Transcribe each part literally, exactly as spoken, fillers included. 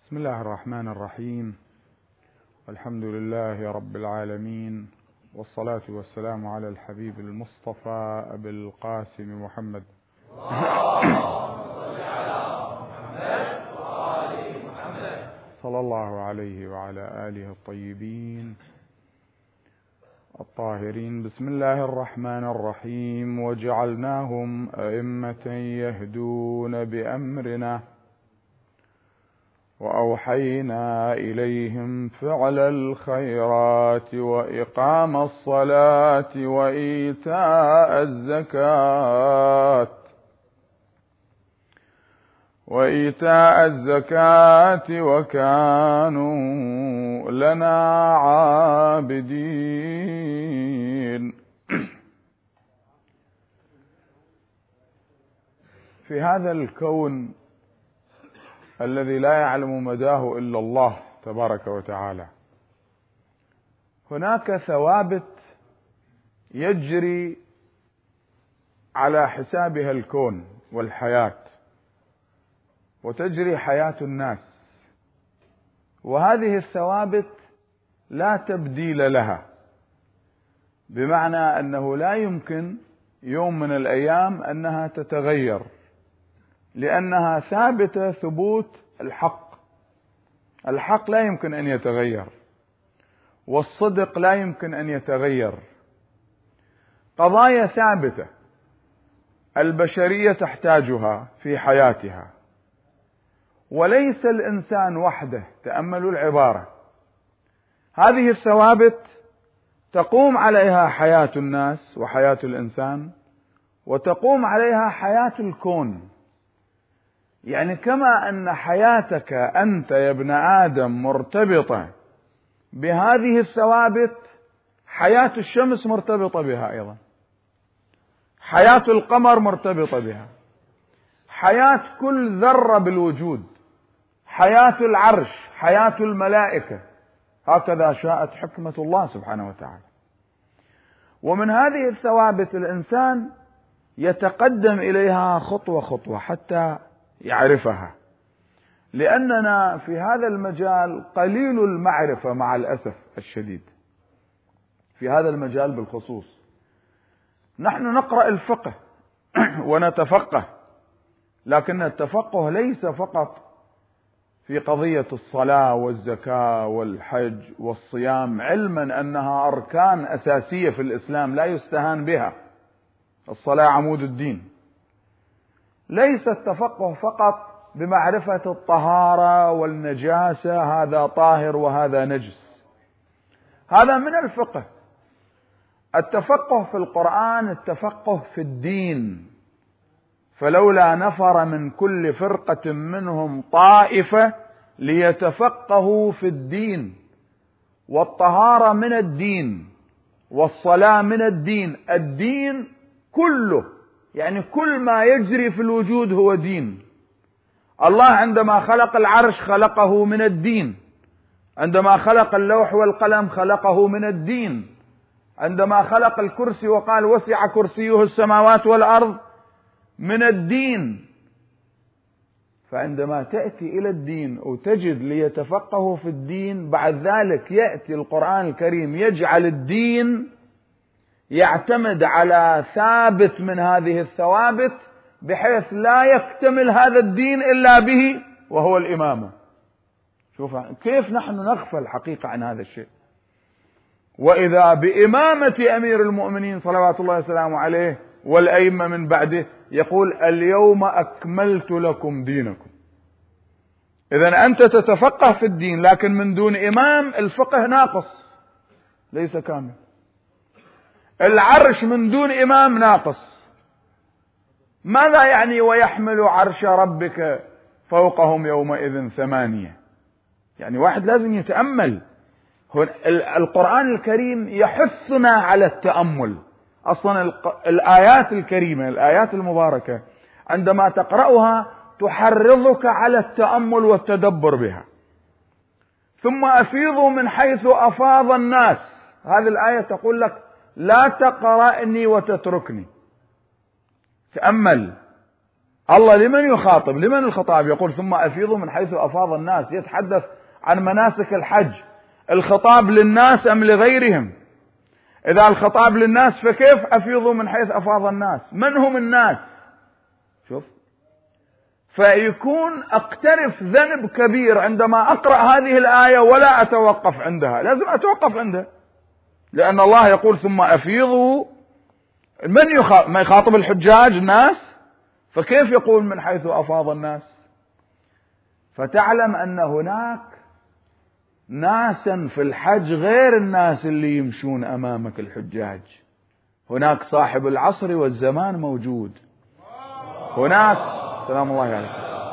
بسم الله الرحمن الرحيم. الحمد لله رب العالمين، والصلاة والسلام على الحبيب المصطفى أبي القاسم محمد صلى الله عليه وعلى آله الطيبين الطاهرين. بسم الله الرحمن الرحيم. وجعلناهم أئمة يهدون بأمرنا وأوحينا إليهم فعل الخيرات وإقام الصلاة وإيتاء الزكاة وإيتاء الزكاة وكانوا لنا عابدين. في هذا الكون الذي لا يعلم مداه إلا الله تبارك وتعالى، هناك ثوابت يجري على حسابها الكون والحياة، وتجري حياة الناس، وهذه الثوابت لا تبديل لها، بمعنى أنه لا يمكن يوم من الأيام أنها تتغير، لأنها ثابتة ثبوت الحق. الحق لا يمكن أن يتغير، والصدق لا يمكن أن يتغير. قضايا ثابتة البشرية تحتاجها في حياتها، وليس الإنسان وحده. تأملوا العبارة، هذه الثوابت تقوم عليها حياة الناس وحياة الإنسان، وتقوم عليها حياة الكون. يعني كما أن حياتك أنت يا ابن آدم مرتبطة بهذه الثوابت، حياة الشمس مرتبطة بها أيضا، حياة القمر مرتبطة بها، حياة كل ذرة بالوجود، حياة العرش، حياة الملائكة، هكذا شاءت حكمة الله سبحانه وتعالى. ومن هذه الثوابت الإنسان يتقدم إليها خطوة خطوة حتى يعرفها، لأننا في هذا المجال قليل المعرفة مع الأسف الشديد. في هذا المجال بالخصوص نحن نقرأ الفقه ونتفقه، لكن التفقه ليس فقط في قضية الصلاة والزكاة والحج والصيام، علما أنها أركان أساسية في الإسلام لا يستهان بها. الصلاة عمود الدين. ليس التفقه فقط بمعرفة الطهارة والنجاسة، هذا طاهر وهذا نجس، هذا من الفقه. التفقه في القرآن التفقه في الدين، فلولا نفر من كل فرقة منهم طائفة ليتفقهوا في الدين. والطهارة من الدين، والصلاة من الدين. الدين كله، يعني كل ما يجري في الوجود هو دين. الله عندما خلق العرش خلقه من الدين، عندما خلق اللوح والقلم خلقه من الدين، عندما خلق الكرسي وقال وسع كرسيه السماوات والأرض من الدين. فعندما تأتي إلى الدين وتجد ليتفقهوا في الدين، بعد ذلك يأتي القرآن الكريم يجعل الدين يعتمد على ثابت من هذه الثوابت، بحيث لا يكتمل هذا الدين إلا به، وهو الإمامة. شوف كيف نحن نغفل حقيقة عن هذا الشيء. وإذا بإمامة أمير المؤمنين صلوات الله وسلامه عليه والأئمة من بعده، يقول اليوم أكملت لكم دينكم. إذن أنت تتفقه في الدين، لكن من دون إمام الفقه ناقص ليس كامل. العرش من دون إمام ناقص. ماذا يعني ويحمل عرش ربك فوقهم يومئذ ثمانية؟ يعني واحد لازم يتأمل. القرآن الكريم يحثنا على التأمل. أصلا الآيات الكريمة، الآيات المباركة، عندما تقرأها تحرضك على التأمل والتدبر بها. ثم أفيضوا من حيث أفاض الناس. هذه الآية تقول لك لا تقرأني وتتركني. تأمل الله لمن يخاطب؟ لمن الخطاب؟ يقول ثم أفيضوا من حيث أفاض الناس، يتحدث عن مناسك الحج. الخطاب للناس أم لغيرهم؟ إذا الخطاب للناس فكيف أفيضوا من حيث أفاض الناس؟ من هم الناس؟ شوف، فيكون أقترف ذنب كبير عندما أقرأ هذه الآية ولا أتوقف عندها. لازم أتوقف عندها، لأن الله يقول ثم أفيضوا. من يخاطب؟ ما يخاطب الحجاج الناس، فكيف يقول من حيث أفاض الناس؟ فتعلم أن هناك ناسا في الحج غير الناس اللي يمشون أمامك الحجاج. هناك صاحب العصر والزمان موجود. هناك سلام الله عليك.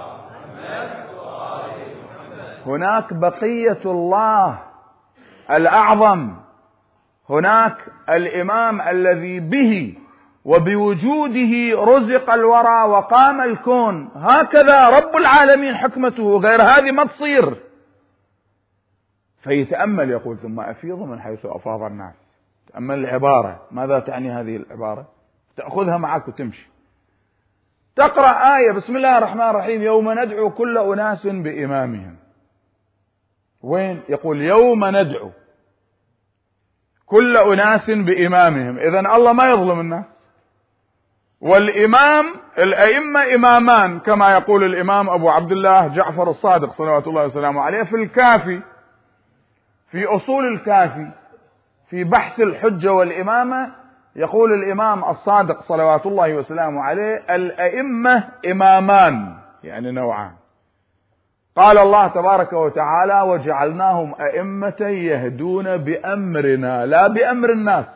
هناك بقية الله الأعظم. هناك الإمام الذي به وبوجوده رزق الورى وقام الكون. هكذا رب العالمين حكمته، غير هذه ما تصير. فيتأمل يقول ثم أفيضوا من حيث أفاض الناس. تأمل العبارة، ماذا تعني هذه العبارة؟ تأخذها معك وتمشي. تقرأ آية بسم الله الرحمن الرحيم يوم ندعو كل أناس بإمامهم. وين؟ يقول يوم ندعو كل أناس بإمامهم. إذن الله ما يظلم الناس. والإمام، الأئمة إمامان كما يقول الإمام أبو عبد الله جعفر الصادق صلوات الله وسلامه عليه في الكافي، في أصول الكافي في بحث الحجة والإمامة، يقول الإمام الصادق صلوات الله وسلامه عليه الأئمة إمامان، يعني نوعان. قال الله تبارك وتعالى وجعلناهم أئمة يهدون بأمرنا لا بأمر الناس،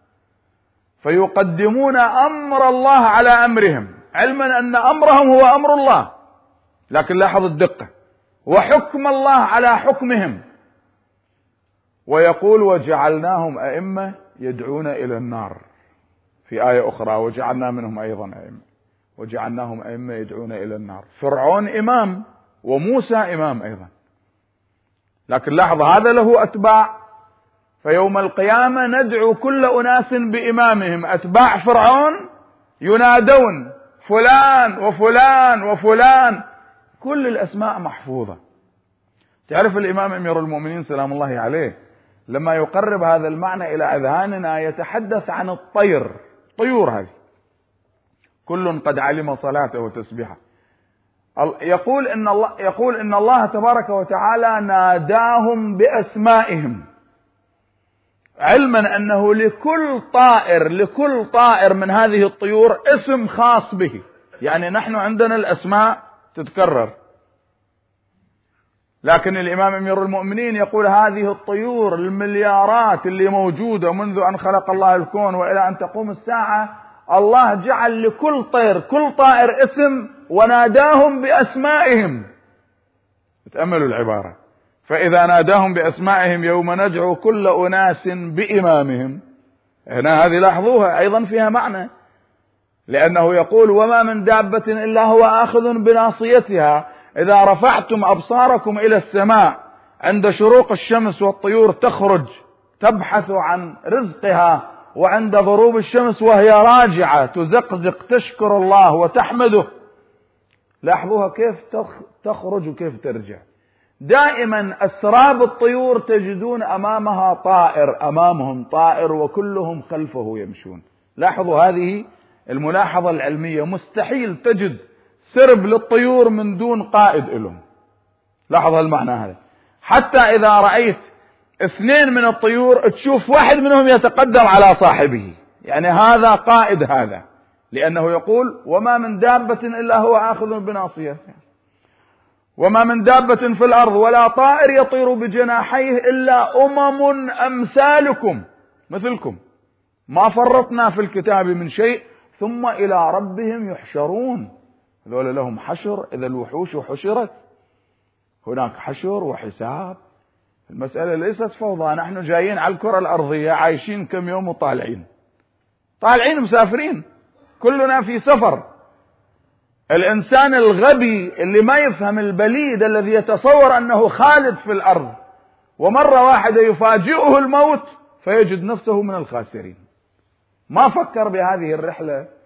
فيقدمون أمر الله على أمرهم، علما أن أمرهم هو أمر الله، لكن لاحظ الدقة، وحكم الله على حكمهم. ويقول وجعلناهم أئمة يدعون إلى النار في آية أخرى، وجعلنا منهم أيضا أئمة، وجعلناهم أئمة يدعون إلى النار. فرعون إمام وموسى إمام أيضا، لكن لاحظ هذا له أتباع. فيوم القيامة ندعو كل أناس بإمامهم. أتباع فرعون ينادون فلان وفلان وفلان، كل الأسماء محفوظة. تعرف الإمام أمير المؤمنين سلام الله عليه لما يقرب هذا المعنى إلى أذهاننا يتحدث عن الطير، طيور هذه كل قد علم صلاته وتسبيحه. يقول إن الله يقول إن الله تبارك وتعالى ناداهم بأسمائهم، علما أنه لكل طائر لكل طائر من هذه الطيور اسم خاص به. يعني نحن عندنا الأسماء تتكرر، لكن الإمام أمير المؤمنين يقول هذه الطيور المليارات اللي موجودة منذ أن خلق الله الكون وإلى أن تقوم الساعة، الله جعل لكل طير كل طائر اسم وناداهم بأسمائهم. تأملوا العبارة. فإذا ناداهم بأسمائهم يوم ندعو كل أناس بإمامهم، هنا هذه لاحظوها أيضا فيها معنى، لأنه يقول وما من دابة إلا هو آخذ بناصيتها. إذا رفعتم أبصاركم إلى السماء عند شروق الشمس والطيور تخرج تبحث عن رزقها، وعند غروب الشمس وهي راجعة تزقزق تشكر الله وتحمده. لاحظوها كيف تخرج وكيف ترجع. دائما أسراب الطيور تجدون أمامها طائر، أمامهم طائر وكلهم خلفه يمشون. لاحظوا هذه الملاحظة العلمية، مستحيل تجد سرب للطيور من دون قائد لهم. لاحظ المعنى هذا. حتى إذا رأيت اثنين من الطيور تشوف واحد منهم يتقدم على صاحبه، يعني هذا قائد هذا، لأنه يقول وما من دابة إلا هو آخذ بناصيتها، وما من دابة في الأرض ولا طائر يطير بجناحيه إلا أمم أمثالكم مثلكم ما فرطنا في الكتاب من شيء ثم إلى ربهم يحشرون. هذول لهم حشر، إذا الوحوش حشرت هناك حشر وحساب. المسألة ليست فوضى، نحن جايين على الكرة الأرضية عايشين كم يوم وطالعين طالعين مسافرين، كلنا في سفر. الإنسان الغبي اللي ما يفهم البليد الذي يتصور أنه خالد في الأرض ومرة واحدة يفاجئه الموت فيجد نفسه من الخاسرين، ما فكر بهذه الرحلة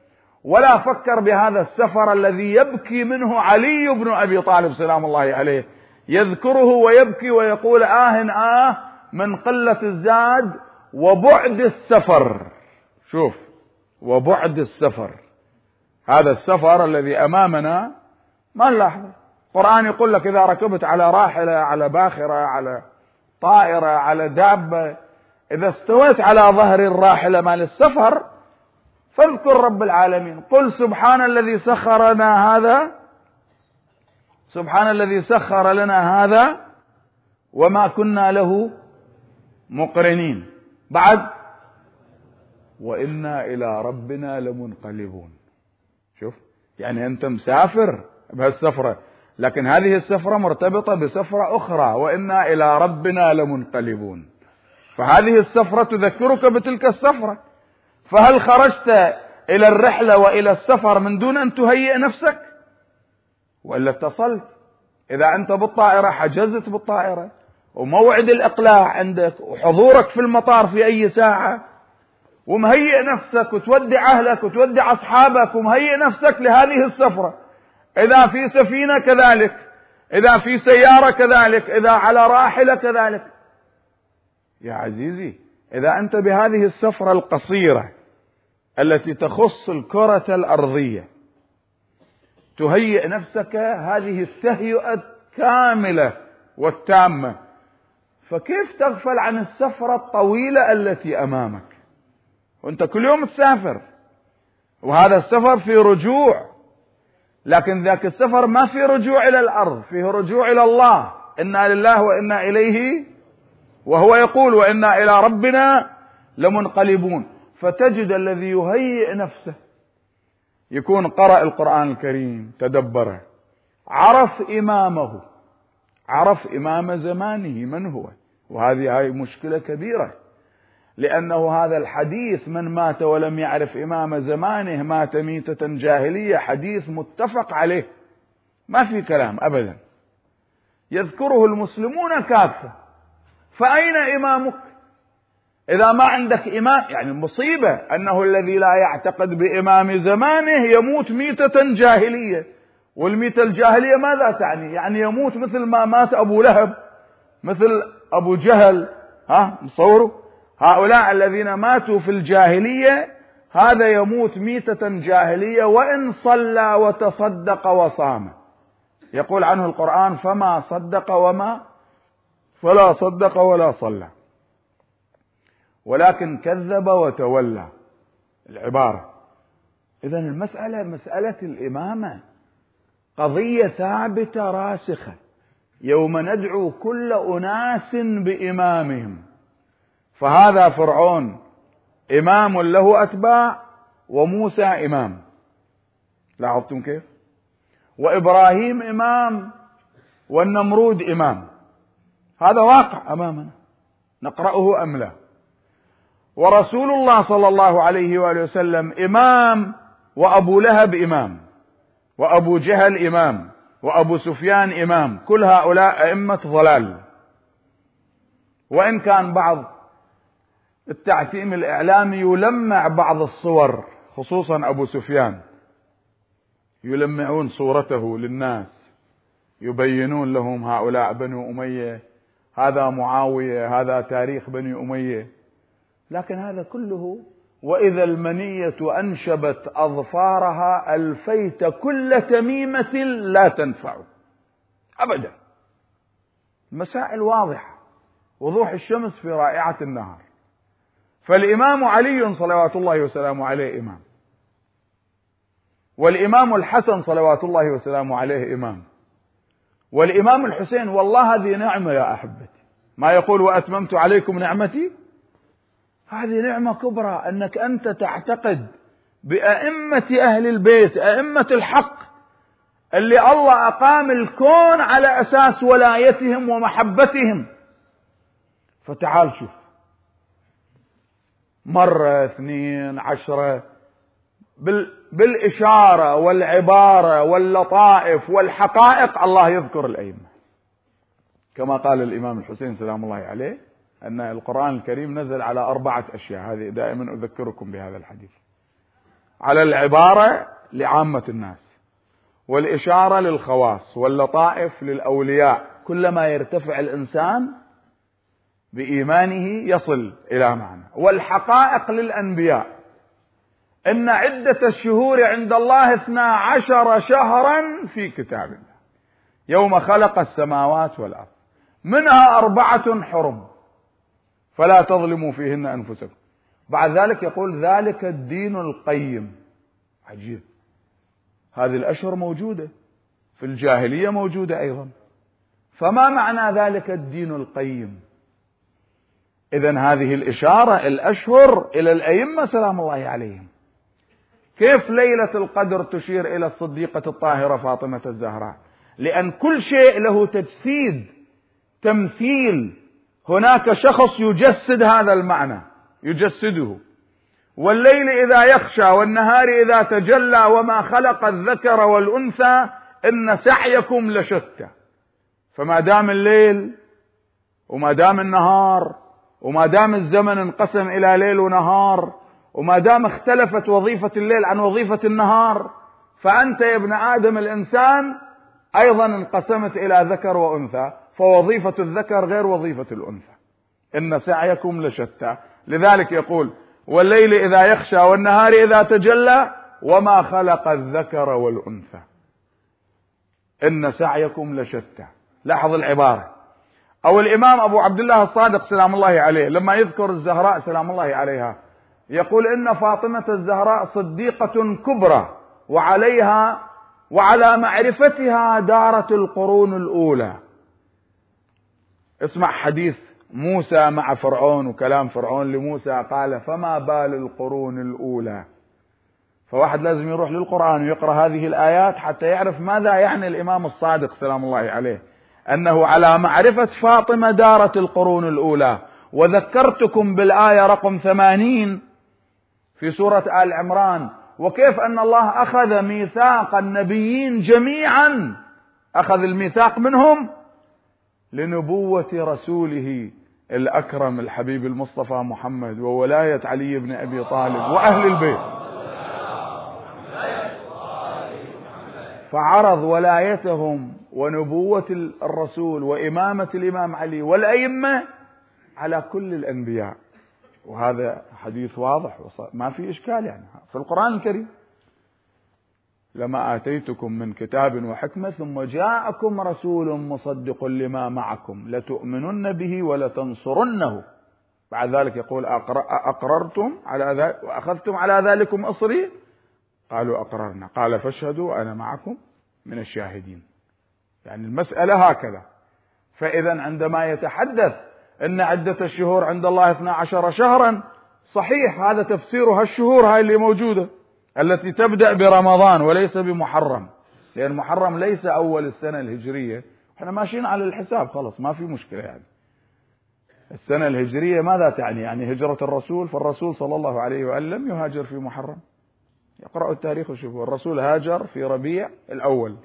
ولا فكر بهذا السفر الذي يبكي منه علي بن أبي طالب سلام الله عليه، يذكره ويبكي ويقول آه آه من قلة الزاد وبعد السفر. شوف، وبعد السفر، هذا السفر الذي أمامنا ما نلاحظه. القرآن يقول لك إذا ركبت على راحلة، على باخرة، على طائرة، على دابة، إذا استويت على ظهر الراحلة مال السفر فاذكر رب العالمين، قل سبحان الذي سخر لنا هذا، سبحان الذي سخر لنا هذا وما كنا له مقرنين. بعد وإنا إلى ربنا لمنقلبون. شوف، يعني أنت مسافر بهالسفرة، لكن هذه السفرة مرتبطة بسفرة أخرى، وإنا إلى ربنا لمنقلبون. فهذه السفرة تذكرك بتلك السفرة. فهل خرجت إلى الرحلة وإلى السفر من دون أن تهيئ نفسك؟ وإلا اتصلت. إذا أنت بالطائرة حجزت بالطائرة وموعد الإقلاع عندك وحضورك في المطار في أي ساعة، ومهيئ نفسك وتودع أهلك وتودع أصحابك ومهيئ نفسك لهذه السفرة. إذا في سفينة كذلك، إذا في سيارة كذلك، إذا على راحلة كذلك. يا عزيزي، إذا أنت بهذه السفرة القصيرة التي تخص الكرة الأرضية تهيئ نفسك هذه التهيئة الكاملة والتامة، فكيف تغفل عن السفرة الطويلة التي أمامك؟ وأنت كل يوم تسافر، وهذا السفر في رجوع، لكن ذاك السفر ما في رجوع إلى الأرض، فيه رجوع إلى الله. إنا لله وإنا إليه، وهو يقول وإنا إلى ربنا لمنقلبون. فتجد الذي يهيئ نفسه يكون قرأ القرآن الكريم، تدبره، عرف إمامه، عرف إمام زمانه من هو. وهذه هاي مشكلة كبيرة، لأنه هذا الحديث من مات ولم يعرف إمام زمانه مات ميتة جاهلية، حديث متفق عليه، ما في كلام أبدا، يذكره المسلمون كافة. فأين إمامك إذا ما عندك إمام؟ يعني المصيبة أنه الذي لا يعتقد بإمام زمانه يموت ميتة جاهلية. والميتة الجاهلية ماذا تعني؟ يعني يموت مثل ما مات أبو لهب، مثل أبو جهل. ها مصوروا هؤلاء الذين ماتوا في الجاهلية، هذا يموت ميتة جاهلية وإن صلى وتصدق وصام. يقول عنه القرآن فما صدق وما فلا صدق ولا صلى، ولكن كذب وتولى، العبارة. إذن المسألة مسألة الإمامة قضية ثابتة راسخة. يوم ندعو كل أناس بإمامهم، فهذا فرعون إمام له أتباع، وموسى إمام، لاحظتم كيف؟ وإبراهيم إمام، والنمرود إمام. هذا واقع أمامنا نقرأه أم لا؟ ورسول الله صلى الله عليه وآله وسلم إمام، وأبو لهب إمام، وأبو جهل إمام، وأبو سفيان إمام، كل هؤلاء أئمة ضلال. وإن كان بعض التعتيم الإعلامي يلمع بعض الصور، خصوصا أبو سفيان، يلمعون صورته للناس، يبينون لهم هؤلاء بنو أمية، هذا معاوية، هذا تاريخ بني أمية. لكن هذا كله وإذا المنية أنشبت أظفارها ألفيت كل تميمة لا تنفع أبدا. مسائل واضحة، وضوح الشمس في رائعة النهار. فالإمام علي صلوات الله وسلامه عليه إمام، والإمام الحسن صلوات الله وسلامه عليه إمام، والإمام الحسين. والله هذه نعمة يا أحبتي، ما يقول وأتممت عليكم نعمتي، هذه نعمة كبرى أنك أنت تعتقد بأئمة أهل البيت، أئمة الحق اللي الله أقام الكون على أساس ولايتهم ومحبتهم. فتعال شوف، مرة اثنين عشرة بالإشارة والعبارة واللطائف والحقائق الله يذكر الأئمة، كما قال الإمام الحسين سلام الله عليه أن القرآن الكريم نزل على أربعة أشياء. هذه دائما أذكركم بهذا الحديث. على العبارة لعامة الناس، والإشارة للخواص، واللطائف للأولياء. كلما يرتفع الإنسان بإيمانه يصل إلى معنى. والحقائق للأنبياء، إن عدة الشهور عند الله اثنا عشر شهرا في كتاب الله يوم خلق السماوات والأرض، منها أربعة حرم فلا تظلموا فيهن أنفسكم. بعد ذلك يقول ذلك الدين القيم. عجيب، هذه الأشهر موجودة في الجاهلية، موجودة أيضا. فما معنى ذلك الدين القيم؟ إذن هذه الإشارة الأشهر إلى الأئمة سلام الله عليهم. كيف ليلة القدر تشير إلى الصديقة الطاهرة فاطمة الزهراء؟ لأن كل شيء له تجسيد، تمثيل، هناك شخص يجسد هذا المعنى، يجسده. والليل إذا يخشى والنهار إذا تجلى وما خلق الذكر والأنثى إن سعيكم لشتى. فما دام الليل وما دام النهار وما دام الزمن انقسم إلى ليل ونهار وما دام اختلفت وظيفة الليل عن وظيفة النهار، فأنت يا ابن آدم الإنسان أيضا انقسمت إلى ذكر وأنثى، فوظيفة الذكر غير وظيفة الأنثى. إن سعيكم لشتى. لذلك يقول والليل إذا يخشى والنهار إذا تجلى وما خلق الذكر والأنثى إن سعيكم لشتى. لاحظ العبارة. أو الإمام أبو عبد الله الصادق سلام الله عليه لما يذكر الزهراء سلام الله عليها يقول إن فاطمة الزهراء صديقة كبرى وعليها وعلى معرفتها دارت القرون الأولى. اسمع حديث موسى مع فرعون وكلام فرعون لموسى، قال فما بال القرون الأولى. فواحد لازم يروح للقرآن ويقرأ هذه الآيات حتى يعرف ماذا يعني الإمام الصادق سلام الله عليه، أنه على معرفة فاطمة دارت القرون الأولى. وذكرتكم بالآية رقم ثمانين في سورة آل عمران، وكيف أن الله أخذ ميثاق النبيين جميعا، أخذ الميثاق منهم لنبوة رسوله الأكرم الحبيب المصطفى محمد وولاية علي بن أبي طالب وأهل البيت، فعرض ولايتهم ونبوة الرسول وإمامة الإمام علي والأئمة على كل الأنبياء. وهذا حديث واضح ما في إشكال يعني في القرآن الكريم. لما آتيتكم من كتاب وحكمة ثم جاءكم رسول مصدق لما معكم لتؤمنن به ولتنصرنه. بعد ذلك يقول أقررتم على ذلك وأخذتم على ذلكم أصري؟ قالوا أقررنا. قال فاشهدوا أنا معكم من الشاهدين. يعني المسألة هكذا. فإذا عندما يتحدث أن عدة الشهور عند الله اثنا عشر شهرا، صحيح هذا تفسيرها الشهور هاي اللي موجودة التي تبدأ برمضان وليس بمحرم، لأن محرم ليس أول السنة الهجرية. احنا ماشيين على الحساب خلاص ما في مشكلة. يعني السنة الهجرية ماذا تعني؟ يعني هجرة الرسول. فالرسول صلى الله عليه وآله لم يهاجر في محرم. يقرأوا التاريخ وشوفوا الرسول هاجر في ربيع الأول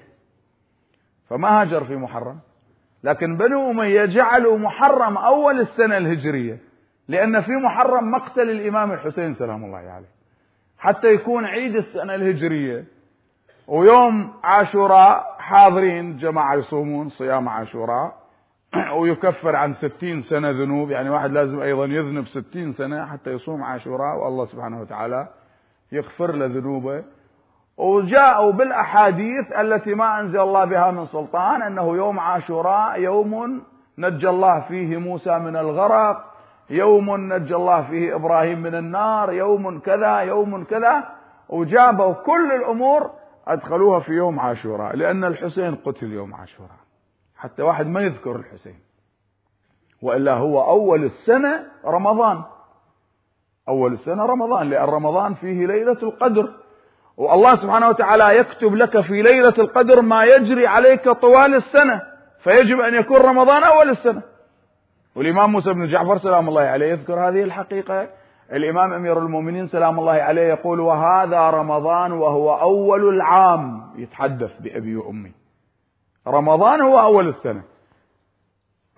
فما هاجر في محرم. لكن بنو أمية جعلوا محرم أول السنة الهجرية، لأن في محرم مقتل الإمام الحسين سلام الله عليه، حتى يكون عيد السنة الهجرية ويوم عاشوراء حاضرين جماعة يصومون صيام عاشوراء ويكفر عن ستين سنة ذنوب. يعني واحد لازم أيضا يذنب ستين سنة حتى يصوم عاشوراء والله سبحانه وتعالى يغفر له ذنوبه. وجاءوا بالأحاديث التي ما أنزل الله بها من سلطان أنه يوم عاشوراء يوم نجى الله فيه موسى من الغرق، يوم نجى الله فيه إبراهيم من النار، يوم كذا يوم كذا، وجابوا كل الأمور أدخلوها في يوم عاشوراء، لأن الحسين قتل يوم عاشوراء حتى واحد ما يذكر الحسين. وإلا هو أول السنة رمضان، أول السنة رمضان، لأن رمضان فيه ليلة القدر، والله سبحانه وتعالى يكتب لك في ليلة القدر ما يجري عليك طوال السنة، فيجب أن يكون رمضان أول السنة. والإمام موسى بن جعفر سلام الله عليه يذكر هذه الحقيقة. الإمام أمير المؤمنين سلام الله عليه يقول وهذا رمضان وهو أول العام، يتحدث بأبي وأمي، رمضان هو أول السنة.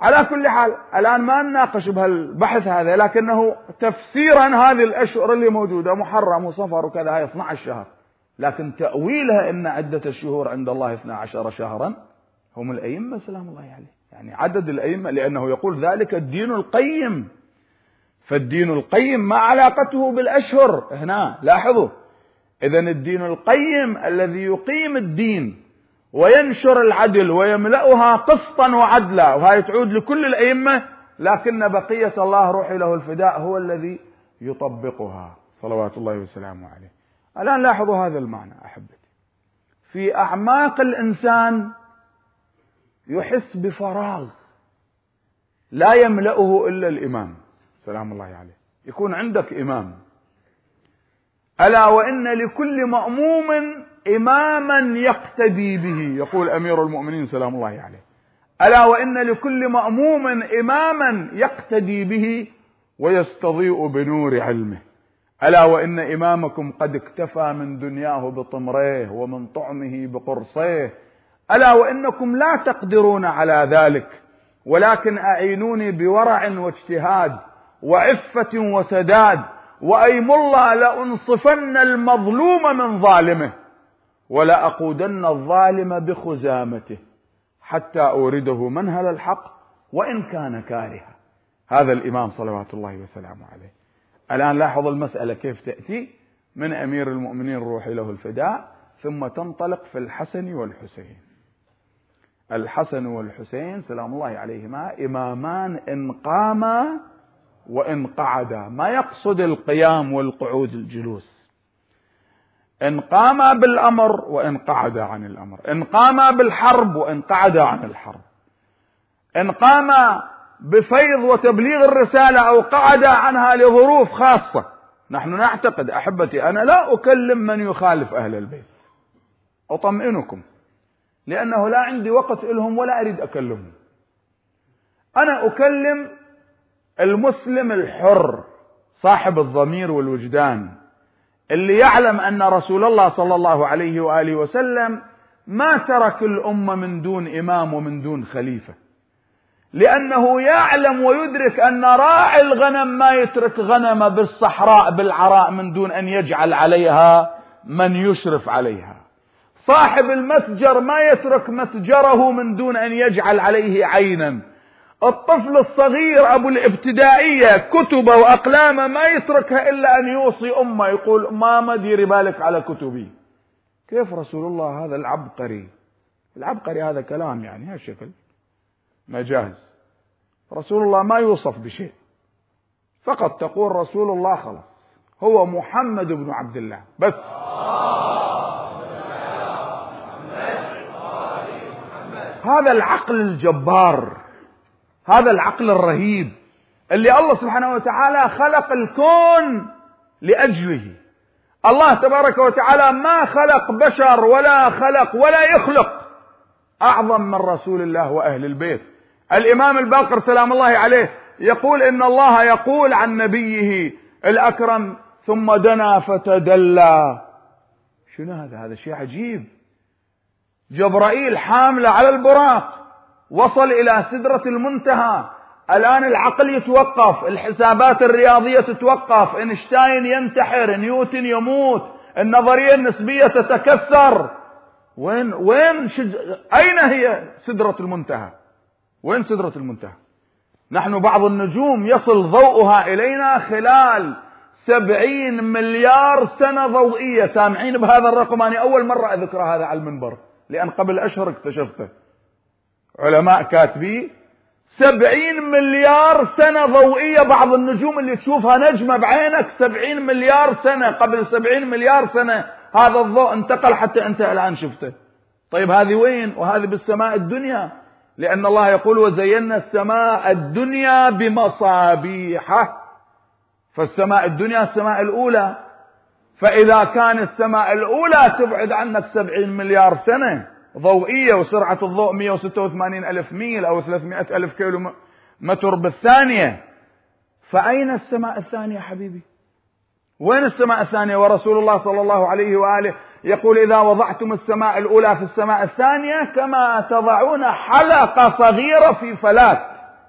على كل حال الآن ما نناقش بهالبحث هذا، لكنه تفسيرا هذه الأشهر اللي موجودة محرم وصفر وكذا هي اثني عشر شهر، لكن تأويلها إن عدة الشهور عند الله اثنا عشر شهرا هم الأئمة سلام الله عليه، يعني عدد الأئمة، لأنه يقول ذلك الدين القيم. فالدين القيم ما علاقته بالأشهر هنا، لاحظوا، إذن الدين القيم الذي يقيم الدين وينشر العدل ويملأها قسطا وعدلا، وهي تعود لكل الأئمة، لكن بقية الله روحي له الفداء هو الذي يطبقها صلوات الله وسلامه عليه. الآن لاحظوا هذا المعنى أحبتي، في أعماق الإنسان يحس بفراغ لا يملأه إلا الإمام سلام الله عليه. يكون عندك إمام، ألا وإن لكل مأموم إماما يقتدي به، يقول أمير المؤمنين سلام الله عليه، ألا وإن لكل مأموم إماما يقتدي به ويستضيء بنور علمه، ألا وإن إمامكم قد اكتفى من دنياه بطمريه ومن طعمه بقرصيه، ألا وإنكم لا تقدرون على ذلك، ولكن أعينوني بورع واجتهاد وعفة وسداد، وأيم الله لأنصفن المظلوم من ظالمه ولأقودن الظالم بخزامته حتى أورده منهل الحق وإن كان كارها. هذا الإمام صلوات الله وسلامه عليه. الآن لاحظ المسألة كيف تأتي من أمير المؤمنين روحي له الفداء، ثم تنطلق في الحسن والحسين. الحسن والحسين سلام الله عليهما إمامان إن قاما وإن قعدا، ما يقصد القيام والقعود الجلوس، إن قاما بالأمر وإن قعدا عن الأمر، إن قاما بالحرب وإن قعدا عن الحرب، إن قاما بفيض وتبليغ الرسالة أو قعدا عنها لظروف خاصة. نحن نعتقد أحبتي، أنا لا أكلم من يخالف أهل البيت، أطمئنكم، لأنه لا عندي وقت لهم ولا أريد أكلمهم. أنا أكلم المسلم الحر صاحب الضمير والوجدان، اللي يعلم أن رسول الله صلى الله عليه وآله وسلم ما ترك الأمة من دون إمام ومن دون خليفة، لأنه يعلم ويدرك أن راعي الغنم ما يترك غنم بالصحراء بالعراء من دون أن يجعل عليها من يشرف عليها، صاحب المتجر ما يترك متجره من دون أن يجعل عليه عينا، الطفل الصغير أبو الابتدائية كتبه وأقلامه ما يتركها إلا أن يوصي أمه، يقول ماما ديري بالك على كتبي. كيف رسول الله هذا العبقري؟ العبقري هذا كلام يعني هالشكل مجاز. رسول الله ما يوصف بشيء، فقط تقول رسول الله خلاص هو محمد بن عبد الله بس. هذا العقل الجبار، هذا العقل الرهيب اللي الله سبحانه وتعالى خلق الكون لأجله. الله تبارك وتعالى ما خلق بشر ولا خلق ولا يخلق أعظم من رسول الله وأهل البيت. الإمام الباقر سلام الله عليه يقول إن الله يقول عن نبيه الأكرم ثم دنا فتدلى. شنو هذا؟ هذا شيء عجيب. جبرائيل حاملة على البراق وصل إلى سدرة المنتهى، الآن العقل يتوقف، الحسابات الرياضية تتوقف، إنشتاين ينتحر، نيوتن يموت، النظرية النسبية تتكسر. وين وين شد... أين هي سدرة المنتهى؟ وين سدرة المنتهى؟ نحن بعض النجوم يصل ضوءها إلينا خلال سبعين مليار سنة ضوئية. سامعين بهذا الرقم؟ أنا أول مرة أذكر هذا على المنبر، لأن قبل أشهر اكتشفته، علماء كاتبي سبعين مليار سنة ضوئية. بعض النجوم اللي تشوفها نجمة بعينك سبعين مليار سنة، قبل سبعين مليار سنة هذا الضوء انتقل حتى أنت الآن شفته. طيب هذه وين؟ وهذه بالسماء الدنيا، لأن الله يقول وزينا السماء الدنيا بمصابيح. فالسماء الدنيا السماء الأولى، فإذا كان السماء الأولى تبعد عنك سبعين مليار سنة ضوئية وسرعة الضوء مئة وستة وثمانين ألف ميل أو ثلاثمائة ألف كيلو متر بالثانية، فأين السماء الثانية حبيبي؟ وين السماء الثانية؟ ورسول الله صلى الله عليه وآله يقول إذا وضعتم السماء الأولى في السماء الثانية كما تضعون حلقة صغيرة في فلات،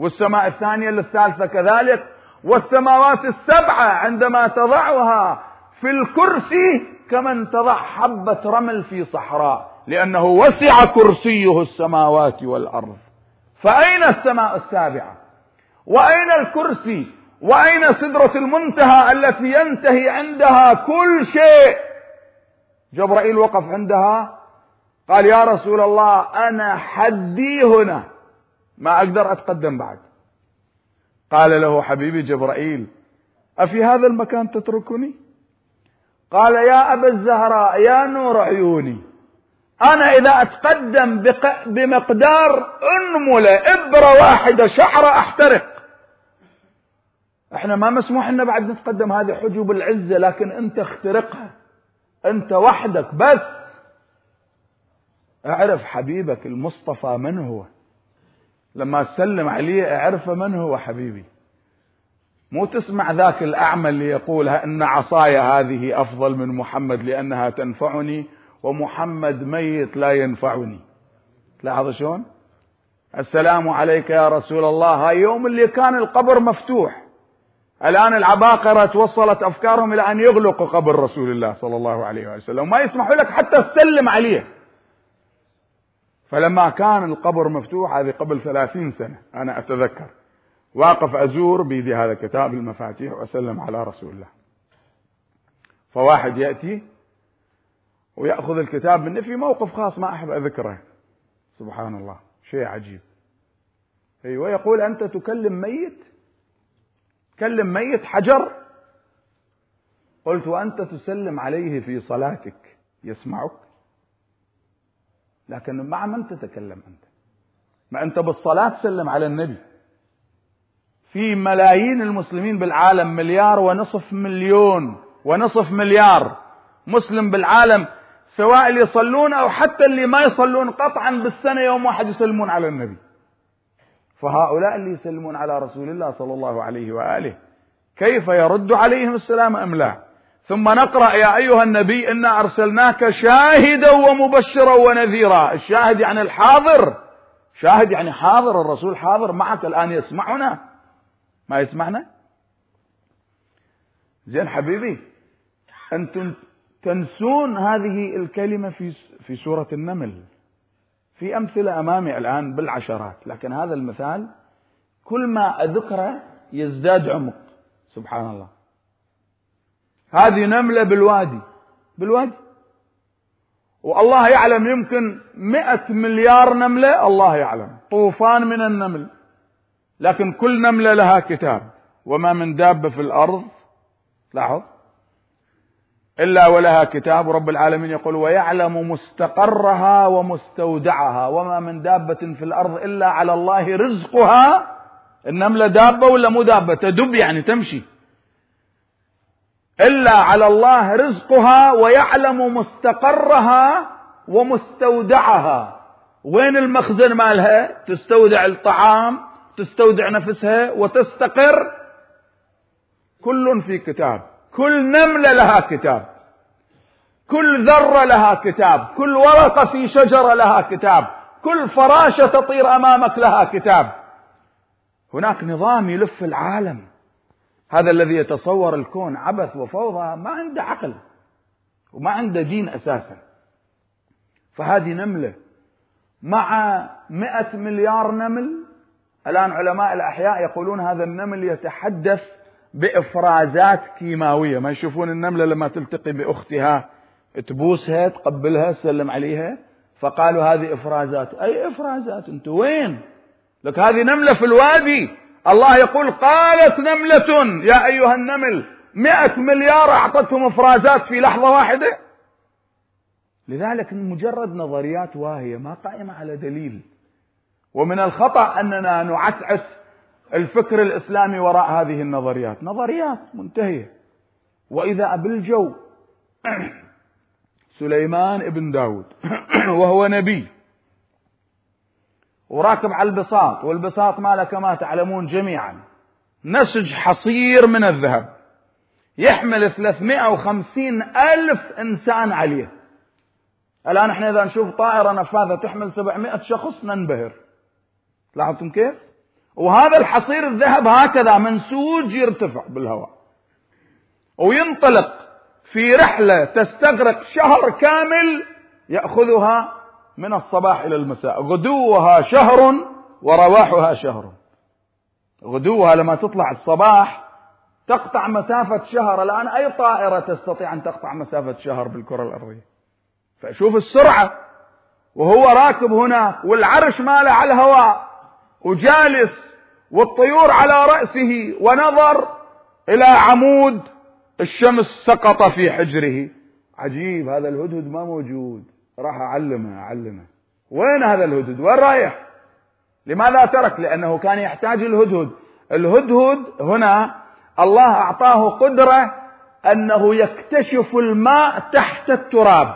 والسماء الثانية للثالثة كذلك، والسماوات السبعة عندما تضعها في الكرسي كمن تضع حبة رمل في صحراء، لأنه وسع كرسيه السماوات والأرض. فأين السماء السابعة؟ وأين الكرسي؟ وأين سدرة المنتهى التي ينتهي عندها كل شيء؟ جبرائيل وقف عندها قال يا رسول الله أنا حدي هنا، ما أقدر أتقدم بعد. قال له حبيبي جبرائيل أفي هذا المكان تتركني؟ قال يا أبا الزهراء يا نور عيوني، أنا إذا أتقدم بمقدار أنملة إبرة واحدة شعرة أحترق. إحنا ما مسموح لنا بعد نتقدم، هذه حجب العزة، لكن أنت اخترقها، أنت وحدك بس. اعرف حبيبك المصطفى من هو، لما تسلم عليه اعرف من هو حبيبي. مو تسمع ذاك الأعمى اللي يقول إن عصاي هذه أفضل من محمد لأنها تنفعني ومحمد ميت لا ينفعني. لاحظ شلون؟ السلام عليك يا رسول الله، هاي يوم اللي كان القبر مفتوح، الآن العباقرة توصلت أفكارهم إلى أن يغلقوا قبر رسول الله صلى الله عليه وسلم، ما يسمحوا لك حتى تسلم عليه. فلما كان القبر مفتوح، هذه قبل ثلاثين سنة أنا أتذكر، واقف أزور بيدي هذا كتاب المفاتيح وأسلم على رسول الله، فواحد يأتي ويأخذ الكتاب مني في موقف خاص ما أحب أذكره، سبحان الله شيء عجيب. أيوة يقول أنت تكلم ميت، تكلم ميت حجر. قلت وأنت تسلم عليه في صلاتك يسمعك؟ لكن مع من تتكلم أنت؟ ما أنت بالصلاة تسلم على النبي. في ملايين المسلمين بالعالم، مليار ونصف مليون ونصف مليار مسلم بالعالم، سواء اللي يصلون أو حتى اللي ما يصلون، قطعا بالسنة يوم واحد يسلمون على النبي. فهؤلاء اللي يسلمون على رسول الله صلى الله عليه وآله كيف يرد عليهم السلام أم لا؟ ثم نقرأ يا أيها النبي إنا أرسلناك شاهدا ومبشرا ونذيرا. الشاهد يعني الحاضر، شاهد يعني حاضر، الرسول حاضر معك الآن يسمعنا، ما يسمعنا؟ زين حبيبي، أنتم تنسون هذه الكلمة في في سورة النمل. في أمثلة أمامي الآن بالعشرات، لكن هذا المثال كل ما أذكره يزداد عمق. سبحان الله. هذه نملة بالوادي، بالوادي، والله يعلم يمكن مئة مليار نملة، الله يعلم، طوفان من النمل، لكن كل نملة لها كتاب. وما من دابة في الأرض، لاحظ، إلا ولها كتاب. ورب العالمين يقول ويعلم مستقرها ومستودعها وما من دابة في الأرض إلا على الله رزقها. النملة دابة ولا مو دابة؟ تدب يعني تمشي. إلا على الله رزقها ويعلم مستقرها ومستودعها. وين المخزن مالها؟ تستودع الطعام، تستودع نفسها وتستقر. كل في كتاب، كل نملة لها كتاب، كل ذرة لها كتاب، كل ورقة في شجرة لها كتاب، كل فراشة تطير أمامك لها كتاب. هناك نظام يلف العالم. هذا الذي يتصور الكون عبث وفوضى ما عنده عقل وما عنده دين أساسا. فهذه نملة مع مئة مليار نمل. الآن علماء الأحياء يقولون هذا النمل يتحدث بإفرازات كيماوية. ما يشوفون النملة لما تلتقي بأختها تبوسها تقبلها تسلم عليها، فقالوا هذه إفرازات. أي إفرازات؟ أنتوا وين؟ لك هذه نملة في الوادي. الله يقول قالت نملة يا أيها النمل، مئة مليار أعطتهم إفرازات في لحظة واحدة. لذلك مجرد نظريات واهية ما قائمة على دليل. ومن الخطأ أننا نعسعس الفكر الإسلامي وراء هذه النظريات، نظريات منتهية. وإذا بالجو سليمان ابن داود وهو نبي وراكب على البساط، والبساط ماله كما تعلمون جميعا نسج حصير من الذهب يحمل ثلاثمائة وخمسين ألف إنسان عليه. الآن احنا إذا نشوف طائرة نفاثة تحمل سبعمائة شخص ننبهر. لاحظتم كيف؟ وهذا الحصير الذهب هكذا منسوج يرتفع بالهواء وينطلق في رحلة تستغرق شهر كامل، يأخذها من الصباح إلى المساء، غدوها شهر ورواحها شهر. غدوها لما تطلع الصباح تقطع مسافة شهر. الآن أي طائرة تستطيع أن تقطع مسافة شهر بالكرة الأرضية؟ فشوف السرعة، وهو راكب هناك والعرش ماله على الهواء وجالس والطيور على رأسه، ونظر إلى عمود الشمس سقط في حجره. عجيب، هذا الهدهد ما موجود. راح أعلمه أعلمه وين هذا الهدهد؟ وين رايح؟ لماذا ترك؟ لأنه كان يحتاج الهدهد. الهدهد هنا الله أعطاه قدرة أنه يكتشف الماء تحت التراب،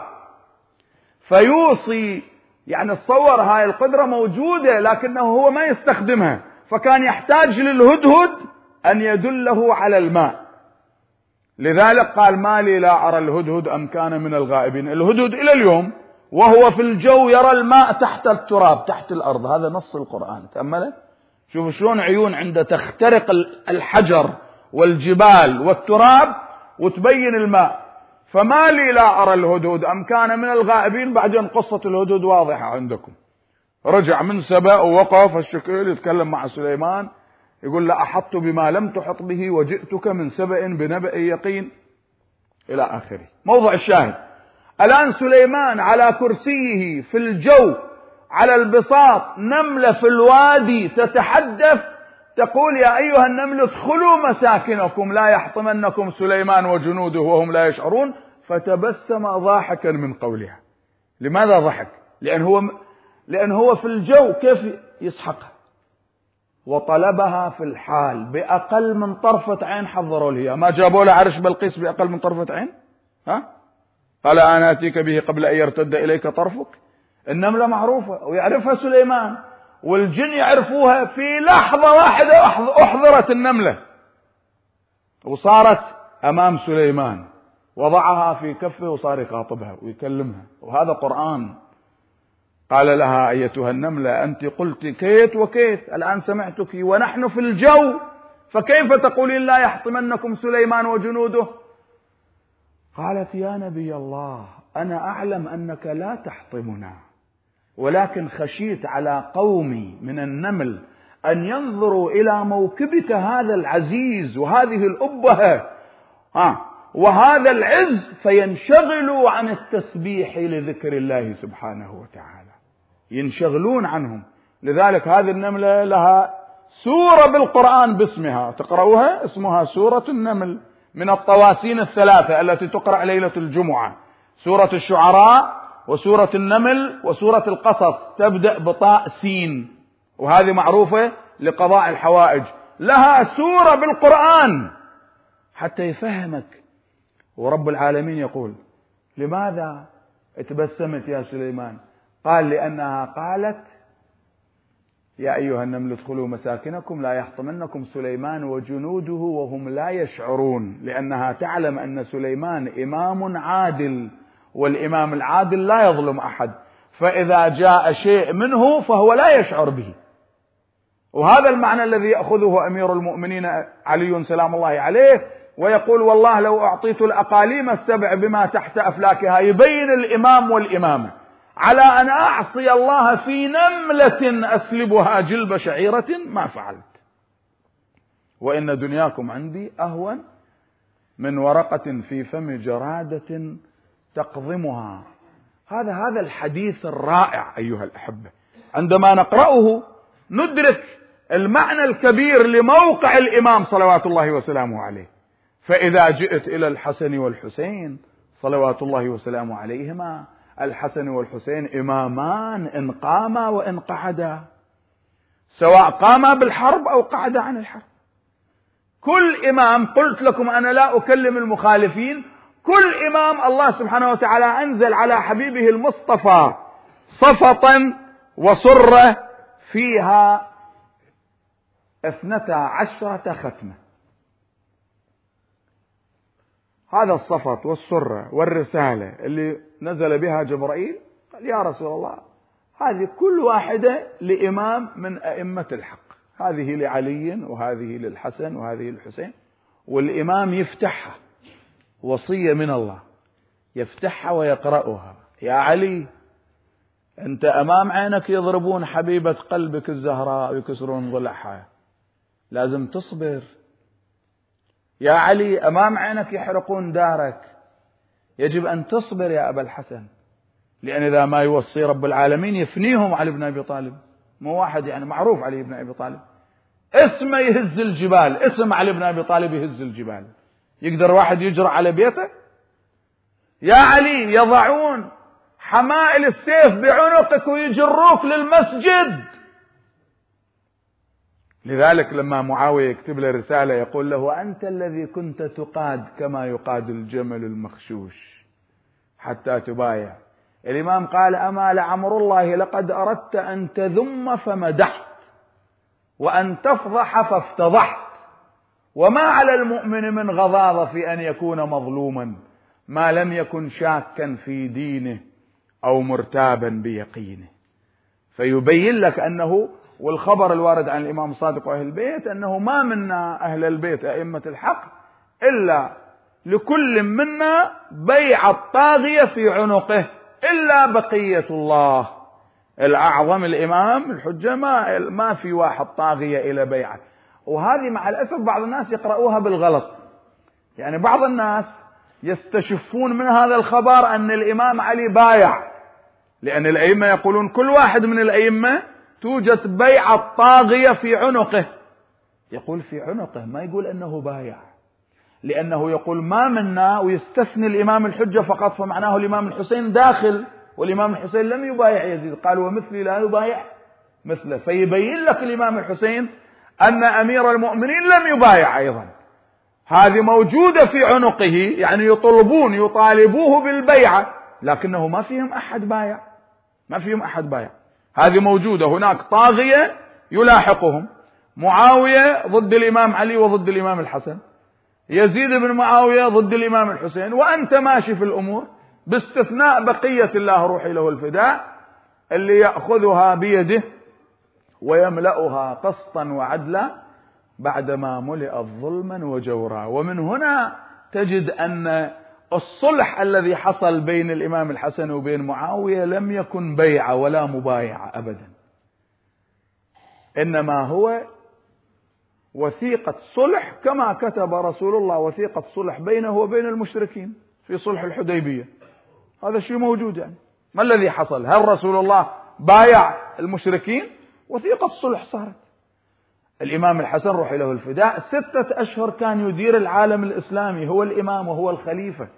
فيوصي، يعني تصور هاي القدرة موجودة لكنه هو ما يستخدمها، فكان يحتاج للهدهد أن يدله على الماء. لذلك قال: ما لي لا أرى الهدهد أم كان من الغائبين. الهدهد إلى اليوم وهو في الجو يرى الماء تحت التراب تحت الأرض. هذا نص القرآن، تأمله. شوف شلون عيون عنده تخترق الحجر والجبال والتراب وتبين الماء. فما لي لا أرى الهدهد أم كان من الغائبين. بعدين قصة الهدهد واضحة عندكم. رجع من سبأ ووقف الشكيل يتكلم مع سليمان، يقول: لا أحطت بما لم تحط به وجئتك من سبأ بنبأ يقين، إلى آخره. موضع الشاهد: الآن سليمان على كرسيه في الجو على البساط، نملة في الوادي تتحدث تقول: يا أيها النمل ادخلوا مساكنكم لا يحطمنكم سليمان وجنوده وهم لا يشعرون. فتبسم ضاحكا من قولها. لماذا ضحك؟ لأن هو, لأن هو في الجو كيف يسحقها. وطلبها في الحال بأقل من طرفة عين. حضروا لي ما جابوا له عرش بلقيس بأقل من طرفة عين؟ ها؟ قال: أنا آتيك به قبل أن يرتد إليك طرفك. النملة معروفة ويعرفها سليمان، والجن يعرفوها. في لحظة واحدة أحضرت النملة وصارت أمام سليمان، وضعها في كفه وصار يخاطبها ويكلمها. وهذا قرآن. قال لها: أيتها النملة أنت قلت كيت وكيت، الآن سمعتك ونحن في الجو، فكيف تقولين لا يحطمنكم سليمان وجنوده؟ قالت: يا نبي الله، أنا أعلم أنك لا تحطمنا، ولكن خشيت على قومي من النمل أن ينظروا إلى موكبك هذا العزيز وهذه الأبهة ها وهذا العز فينشغلوا عن التسبيح لذكر الله سبحانه وتعالى، ينشغلون عنهم. لذلك هذه النملة لها سورة بالقرآن باسمها، تقرأوها، اسمها سورة النمل، من الطواسين الثلاثة التي تقرأ ليلة الجمعة: سورة الشعراء وسورة النمل وسورة القصص، تبدأ بطاء سين، وهذه معروفة لقضاء الحوائج. لها سورة بالقرآن حتى يفهمك. ورب العالمين يقول: لماذا تبسمت يا سليمان؟ قال: لأنها قالت: يا أيها النمل ادخلوا مساكنكم لا يحطمنكم سليمان وجنوده وهم لا يشعرون. لأنها تعلم أن سليمان إمام عادل، والإمام العادل لا يظلم أحد، فإذا جاء شيء منه فهو لا يشعر به. وهذا المعنى الذي يأخذه أمير المؤمنين علي سلام الله عليه، ويقول: والله لو أعطيت الأقاليم السبع بما تحت أفلاكها. يبين الإمام والإمامة على أن أعصي الله في نملة أسلبها جلب شعيرة ما فعلت، وإن دنياكم عندي أهون من ورقة في فم جرادة تقضمها. هذا هذا الحديث الرائع أيها الأحبة، عندما نقرأه ندرك المعنى الكبير لموقع الإمام صلوات الله وسلامه عليه. فإذا جئت إلى الحسن والحسين صلوات الله وسلامه عليهما، الحسن والحسين إمامان إن قاما وإن قعدا، سواء قاما بالحرب أو قعدا عن الحرب. كل إمام، قلت لكم أنا لا أكلم المخالفين، كل إمام الله سبحانه وتعالى أنزل على حبيبه المصطفى صفة وسرة فيها اثنتا عشرة ختمة. هذا الصفت والسرة والرسالة اللي نزل بها جبرائيل، قال: يا رسول الله، هذه كل واحدة لإمام من أئمة الحق، هذه لعلي وهذه للحسن وهذه للحسين، والإمام يفتحها، وصية من الله، يفتحها ويقرأها: يا علي أنت أمام عينك يضربون حبيبة قلبك الزهراء ويكسرون ضلعها، لازم تصبر. يا علي أمام عينك يحرقون دارك، يجب أن تصبر يا أبا الحسن، لأن إذا ما يوصي رب العالمين يفنيهم علي بن أبي طالب. مو واحد يعني معروف علي بن أبي طالب، اسمه يهز الجبال، اسم علي بن أبي طالب يهز الجبال. يقدر واحد يجرأ على بيته؟ يا علي يضعون حمائل السيف بعنقك ويجروك للمسجد. لذلك لما معاوية يكتب له رسالة يقول له: أنت الذي كنت تقاد كما يقاد الجمل المخشوش حتى تبايع. الإمام قال: أما لعمر الله لقد أردت أن تذم فمدحت، وأن تفضح فافتضحت، وما على المؤمن من غضاضة في أن يكون مظلوما ما لم يكن شاكا في دينه أو مرتابا بيقينه. فيبين لك أنه، والخبر الوارد عن الإمام الصادق وأهل البيت، أنه ما منا أهل البيت أئمة الحق إلا لكل منا بيع الطاغية في عنقه، إلا بقية الله الأعظم الإمام الحجة ما, ما في واحد طاغية إلى بيعه. وهذه مع الأسف بعض الناس يقرأوها بالغلط، يعني بعض الناس يستشفون من هذا الخبر أن الإمام علي بايع، لأن الأئمة يقولون كل واحد من الأئمة توجد بيع الطاغية في عنقه. يقول في عنقه، ما يقول أنه بايع، لأنه يقول ما منا، ويستثني الإمام الحجة فقط، فمعناه الإمام الحسين داخل، والإمام الحسين لم يبايع يزيد، قال: ومثلي لا يبايع مثله. فيبين لك الإمام الحسين أن أمير المؤمنين لم يبايع أيضا، هذه موجودة في عنقه، يعني يطلبون يطالبوه بالبيعة، لكنه ما فيهم أحد بايع، ما فيهم أحد بايع. هذه موجودة، هناك طاغية يلاحقهم، معاوية ضد الإمام علي وضد الإمام الحسن، يزيد بن معاوية ضد الإمام الحسين، وأنت ماشي في الأمور، باستثناء بقية الله روحي له الفداء اللي يأخذها بيده ويملأها قسطا وعدلا بعدما ملئت ظلما وجورا. ومن هنا تجد أن الصلح الذي حصل بين الإمام الحسن وبين معاوية لم يكن بيعة ولا مبايعة أبدا، إنما هو وثيقة صلح، كما كتب رسول الله وثيقة صلح بينه وبين المشركين في صلح الحديبية. هذا الشيء موجود. يعني ما الذي حصل؟ هل رسول الله بايع المشركين؟ وثيقة صلح صارت. الإمام الحسن روحي له الفداء ستة أشهر كان يدير العالم الإسلامي، هو الإمام وهو الخليفة،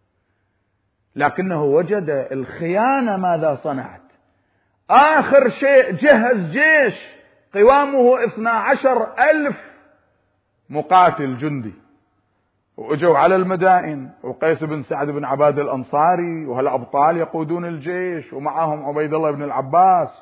لكنه وجد الخيانة ماذا صنعت. آخر شيء جهز جيش قوامه اثنا عشر ألف مقاتل جندي، وأجوا على المدائن، وقيس بن سعد بن عباد الأنصاري وهالأبطال يقودون الجيش، ومعهم عبيد الله بن العباس.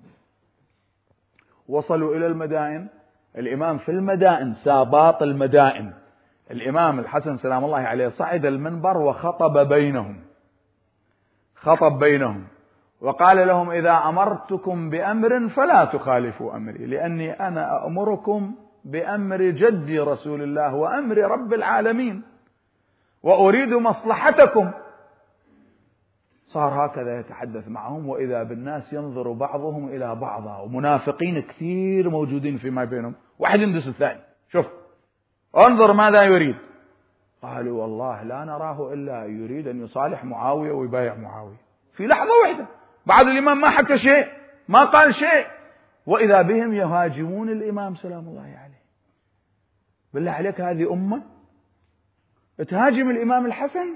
وصلوا إلى المدائن، الإمام في المدائن، ساباط المدائن، الإمام الحسن سلام الله عليه صعد المنبر وخطب بينهم، خطب بينهم وقال لهم: إذا أمرتكم بأمر فلا تخالفوا أمري، لأني أنا أأمركم بأمر جدي رسول الله وأمر رب العالمين، وأريد مصلحتكم. صار هكذا يتحدث معهم، وإذا بالناس ينظر بعضهم إلى بعض، ومنافقين كثير موجودين فيما بينهم، واحد يندس الثاني: شوف انظر ماذا يريد. قالوا: والله لا نراه إلا يريد أن يصالح معاوية ويبايع معاوية. في لحظة واحدة بعد الإمام ما حكى شيء، ما قال شيء، وإذا بهم يهاجمون الإمام سلام الله عليه. بالله عليك، هذه أمة تهاجم الإمام الحسن؟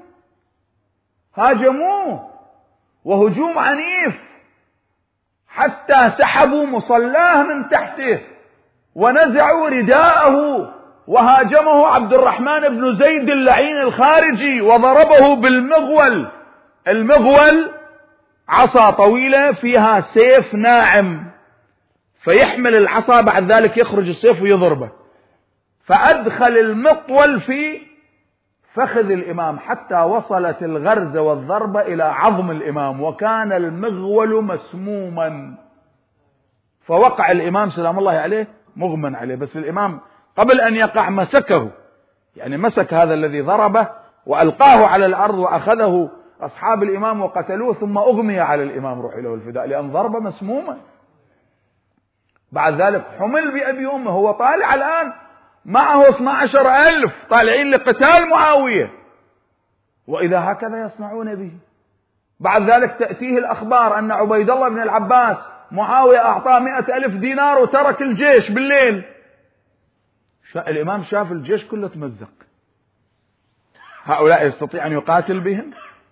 هاجموه وهجوم عنيف، حتى سحبوا مصلاه من تحته ونزعوا رداءه، وهاجمه عبد الرحمن بن زيد اللعين الخارجي وضربه بالمغول. المغول عصا طويلة فيها سيف ناعم، فيحمل العصا بعد ذلك يخرج السيف ويضربه، فأدخل المطول في فخذ الإمام حتى وصلت الغرزة والضربة إلى عظم الإمام، وكان المغول مسموما، فوقع الإمام سلام الله عليه مغمى عليه، بس الإمام قبل أن يقع مسكه، يعني مسك هذا الذي ضربه وألقاه على الأرض وأخذه أصحاب الإمام وقتلوه، ثم أغمي على الإمام روح له الفداء، لأن ضربة مسمومة. بعد ذلك حمل بأبي أمه، هو طالع الآن معه اثني عشر ألف طالعين لقتال معاوية، وإذا هكذا يصنعون به. بعد ذلك تأتيه الأخبار أن عبيد الله بن العباس معاوية أعطاه مئة ألف دينار وترك الجيش بالليل. الإمام شاف الجيش كله تمزق، هؤلاء يستطيع أن يقاتل بهم؟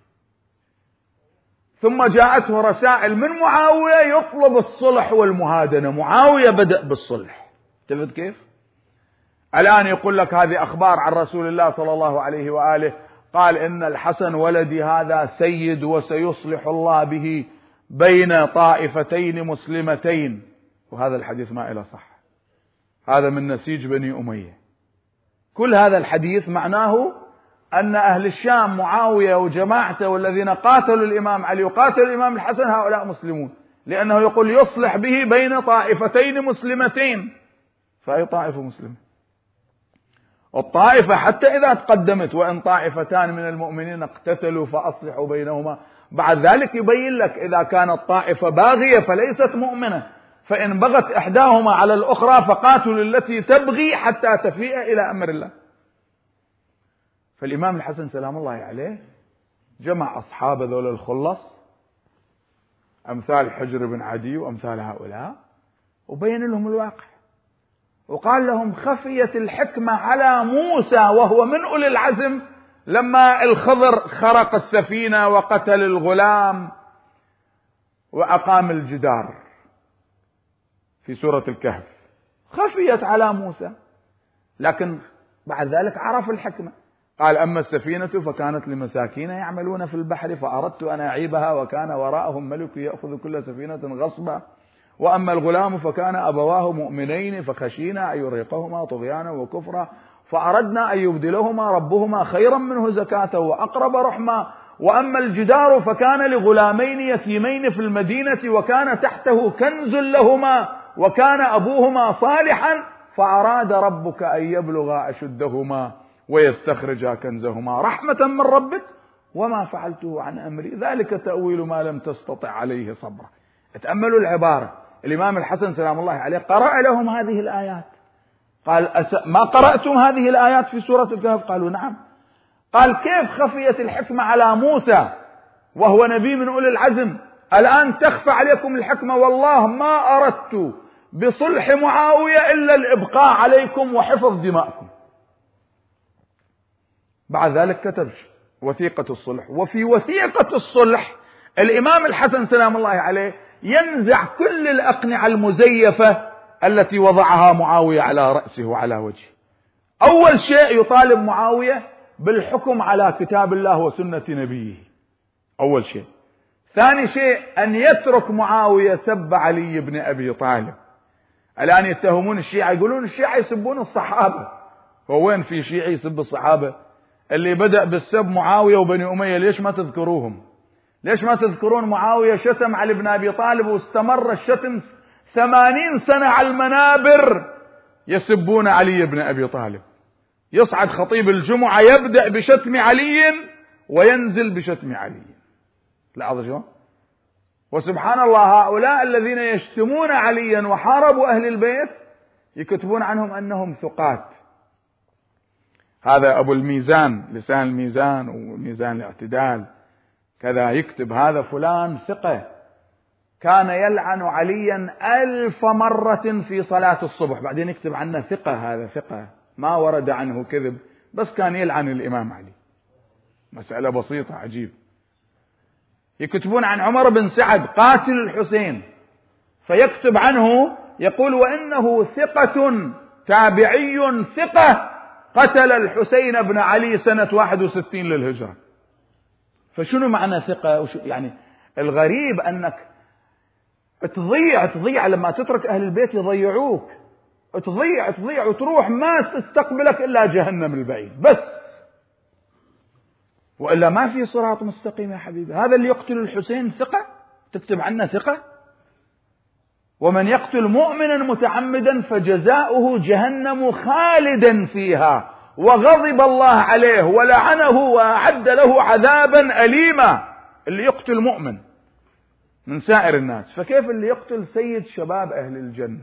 ثم جاءته رسائل من معاوية يطلب الصلح والمهادنة. معاوية بدأ بالصلح، تفهم كيف؟ الآن يقول لك هذه أخبار عن رسول الله صلى الله عليه وآله، قال إن الحسن ولدي هذا سيد وسيصلح الله به بين طائفتين مسلمتين، وهذا الحديث ما إله صح، هذا من نسيج بني أمية. كل هذا الحديث معناه أن أهل الشام معاوية وجماعته والذين قاتلوا الإمام علي وقاتلوا الإمام الحسن هؤلاء مسلمون، لأنه يقول يصلح به بين طائفتين مسلمتين. فأي طائفة مسلمة؟ الطائفة حتى إذا تقدمت وإن طائفتان من المؤمنين اقتتلوا فأصلحوا بينهما، بعد ذلك يبين لك إذا كانت طائفة باغية فليست مؤمنة، فإن بغت إحداهما على الأخرى فقاتلوا التي تبغي حتى تفيء إلى أمر الله. فالإمام الحسن سلام الله عليه جمع أصحاب ذول الخلص أمثال حجر بن عدي وأمثال هؤلاء، وبين لهم الواقع، وقال لهم خفيت الحكمة على موسى وهو من أولي العزم لما الخضر خرق السفينة وقتل الغلام وأقام الجدار في سورة الكهف، خفيت على موسى، لكن بعد ذلك عرف الحكمة. قال أما السفينة فكانت لمساكين يعملون في البحر فأردت أن أعيبها وكان وراءهم ملك يأخذ كل سفينة غصبا، وأما الغلام فكان أبواه مؤمنين فخشينا أن يرهقهما طغيانا وكفرا فأردنا أن يبدلهما ربهما خيرا منه زكاة وأقرب رحما، وأما الجدار فكان لغلامين يتيمين في المدينة وكان تحته كنز لهما وكان أبوهما صالحا فأراد ربك أن يبلغا أشدهما ويستخرجا كنزهما رحمة من ربك وما فعلته عن أمري ذلك تأويل ما لم تستطع عليه صبرا. اتأملوا العبارة، الإمام الحسن سلام الله عليه قرأ لهم هذه الآيات، قال ما قرأتم هذه الآيات في سورة الكهف؟ قالوا نعم. قال كيف خفيت الحكمة على موسى وهو نبي من أولي العزم، الآن تخفى عليكم الحكمة، والله ما أردت بصلح معاوية إلا الإبقاء عليكم وحفظ دماءكم. بعد ذلك كتب وثيقة الصلح، وفي وثيقة الصلح الإمام الحسن سلام الله عليه ينزع كل الأقنعة المزيفة التي وضعها معاوية على رأسه وعلى وجهه. أول شيء يطالب معاوية بالحكم على كتاب الله وسنة نبيه، أول شيء. ثاني شيء أن يترك معاوية سب علي بن أبي طالب. الآن يتهمون الشيعة، يقولون الشيعة يسبون الصحابة، هو وين في شيعي يسب الصحابة؟ اللي بدأ بالسب معاوية وبني أمية، ليش ما تذكروهم؟ ليش ما تذكرون معاوية شتم علي بن أبي طالب واستمر الشتم ثمانين سنة على المنابر يسبون علي بن أبي طالب، يصعد خطيب الجمعة يبدأ بشتم علي وينزل بشتم علي. لاحظوا شو؟ وسبحان الله هؤلاء الذين يشتمون عليا وحاربوا أهل البيت يكتبون عنهم أنهم ثقات. هذا أبو الميزان، لسان الميزان وميزان الاعتدال كذا، يكتب هذا فلان ثقة كان يلعن عليا ألف مرة في صلاة الصبح، بعدين يكتب عنه ثقة، هذا ثقة ما ورد عنه كذب، بس كان يلعن الإمام علي. مسألة بسيطة عجيب. يكتبون عن عمر بن سعد قاتل الحسين، فيكتب عنه يقول وإنه ثقة تابعي ثقة قتل الحسين بن علي سنة واحد وستين للهجرة. فشنو معنى ثقة؟ يعني الغريب أنك تضيع تضيع لما تترك أهل البيت يضيعوك، تضيع تضيع وتروح ما تستقبلك إلا جهنم البعيد بس، وإلا ما في صراط مستقيم يا حبيبي. هذا اللي يقتل الحسين ثقة تكتب عنه ثقة؟ ومن يقتل مؤمنا متعمدا فجزاؤه جهنم خالدا فيها وغضب الله عليه ولعنه وأعد له عذابا أليما. اللي يقتل مؤمن من سائر الناس، فكيف اللي يقتل سيد شباب أهل الجنة؟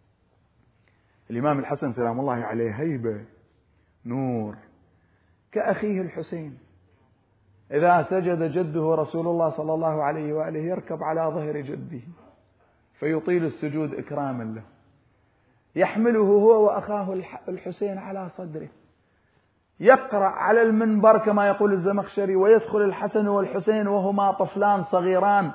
الإمام الحسن سلام الله عليه هيبة نور كأخيه الحسين، إذا سجد جده رسول الله صلى الله عليه وآله يركب على ظهر جده فيطيل السجود إكراما له، يحمله هو وأخاه الحسين على صدره، يقرأ على المنبر كما يقول الزمخشري، ويدخل الحسن والحسين وهما طفلان صغيران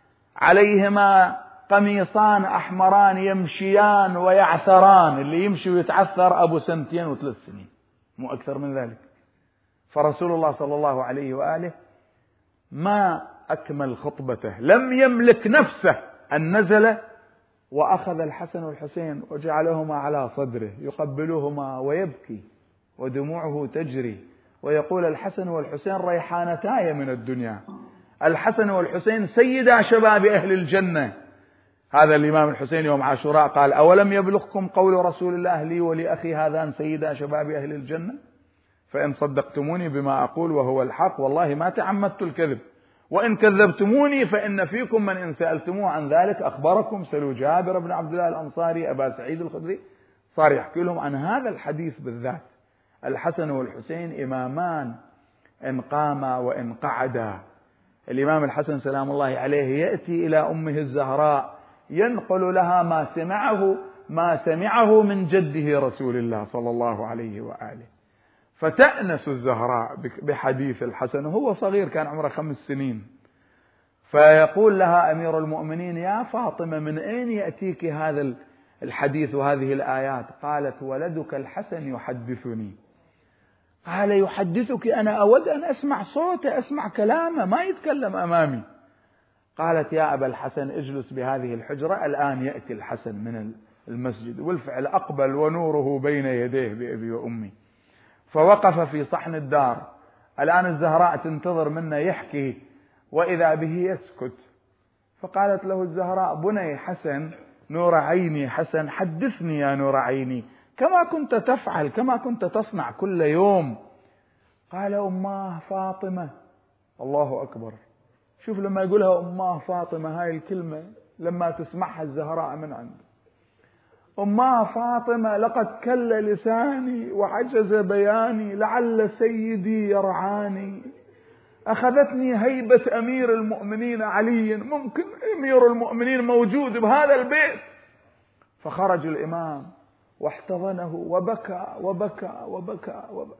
عليهما قميصان أحمران يمشيان ويعثران، اللي يمشي ويتعثر أبو سنتين وثلاث سنين مو أكثر من ذلك. فرسول الله صلى الله عليه وآله ما أكمل خطبته، لم يملك نفسه أن نزل وأخذ الحسن والحسين وجعلهما على صدره يقبلهما ويبكي ودموعه تجري، ويقول الحسن والحسين ريحانتاي من الدنيا، الحسن والحسين سيدا شباب أهل الجنة. هذا الإمام الحسين يوم عاشوراء قال أولم يبلغكم قول رسول الله لي ولأخي هذان سيدا شباب أهل الجنة؟ فإن صدقتموني بما أقول وهو الحق والله ما تعمدت الكذب، وإن كذبتموني فإن فيكم من إن سألتموه عن ذلك أخبركم. سلوا جابر بن عبد الله الأنصاري، أبا سعيد الخدري، صار يحكي لهم عن هذا الحديث بالذات. الحسن والحسين إمامان إن قاما وإن قعدا. الإمام الحسن سلام الله عليه يأتي إلى أمه الزهراء ينقل لها ما سمعه ما سمعه من جده رسول الله صلى الله عليه وآله، فتأنس الزهراء بحديث الحسن وهو صغير كان عمره خمس سنين. فيقول لها أمير المؤمنين يا فاطمة من أين يأتيك هذا الحديث وهذه الآيات؟ قالت ولدك الحسن يحدثني. قال يحدثك؟ أنا أود أن أسمع صوته أسمع كلامه ما يتكلم أمامي. قالت يا أبا الحسن اجلس بهذه الحجرة الآن يأتي الحسن من المسجد. والفعل أقبل ونوره بين يديه بأبي وأمي، فوقف في صحن الدار. الآن الزهراء تنتظر منه يحكي وإذا به يسكت، فقالت له الزهراء بني حسن نور عيني حسن حدثني يا نور عيني كما كنت تفعل كما كنت تصنع كل يوم. قال أماه فاطمة. الله أكبر، شوف لما يقولها أماه فاطمة هاي الكلمة لما تسمعها الزهراء من عنده، أماه فاطمة لقد كل لساني وعجز بياني لعل سيدي يرعاني، أخذتني هيبة أمير المؤمنين علي، ممكن أمير المؤمنين موجود بهذا البيت. فخرج الإمام واحتضنه وبكى وبكى وبكى وبكى.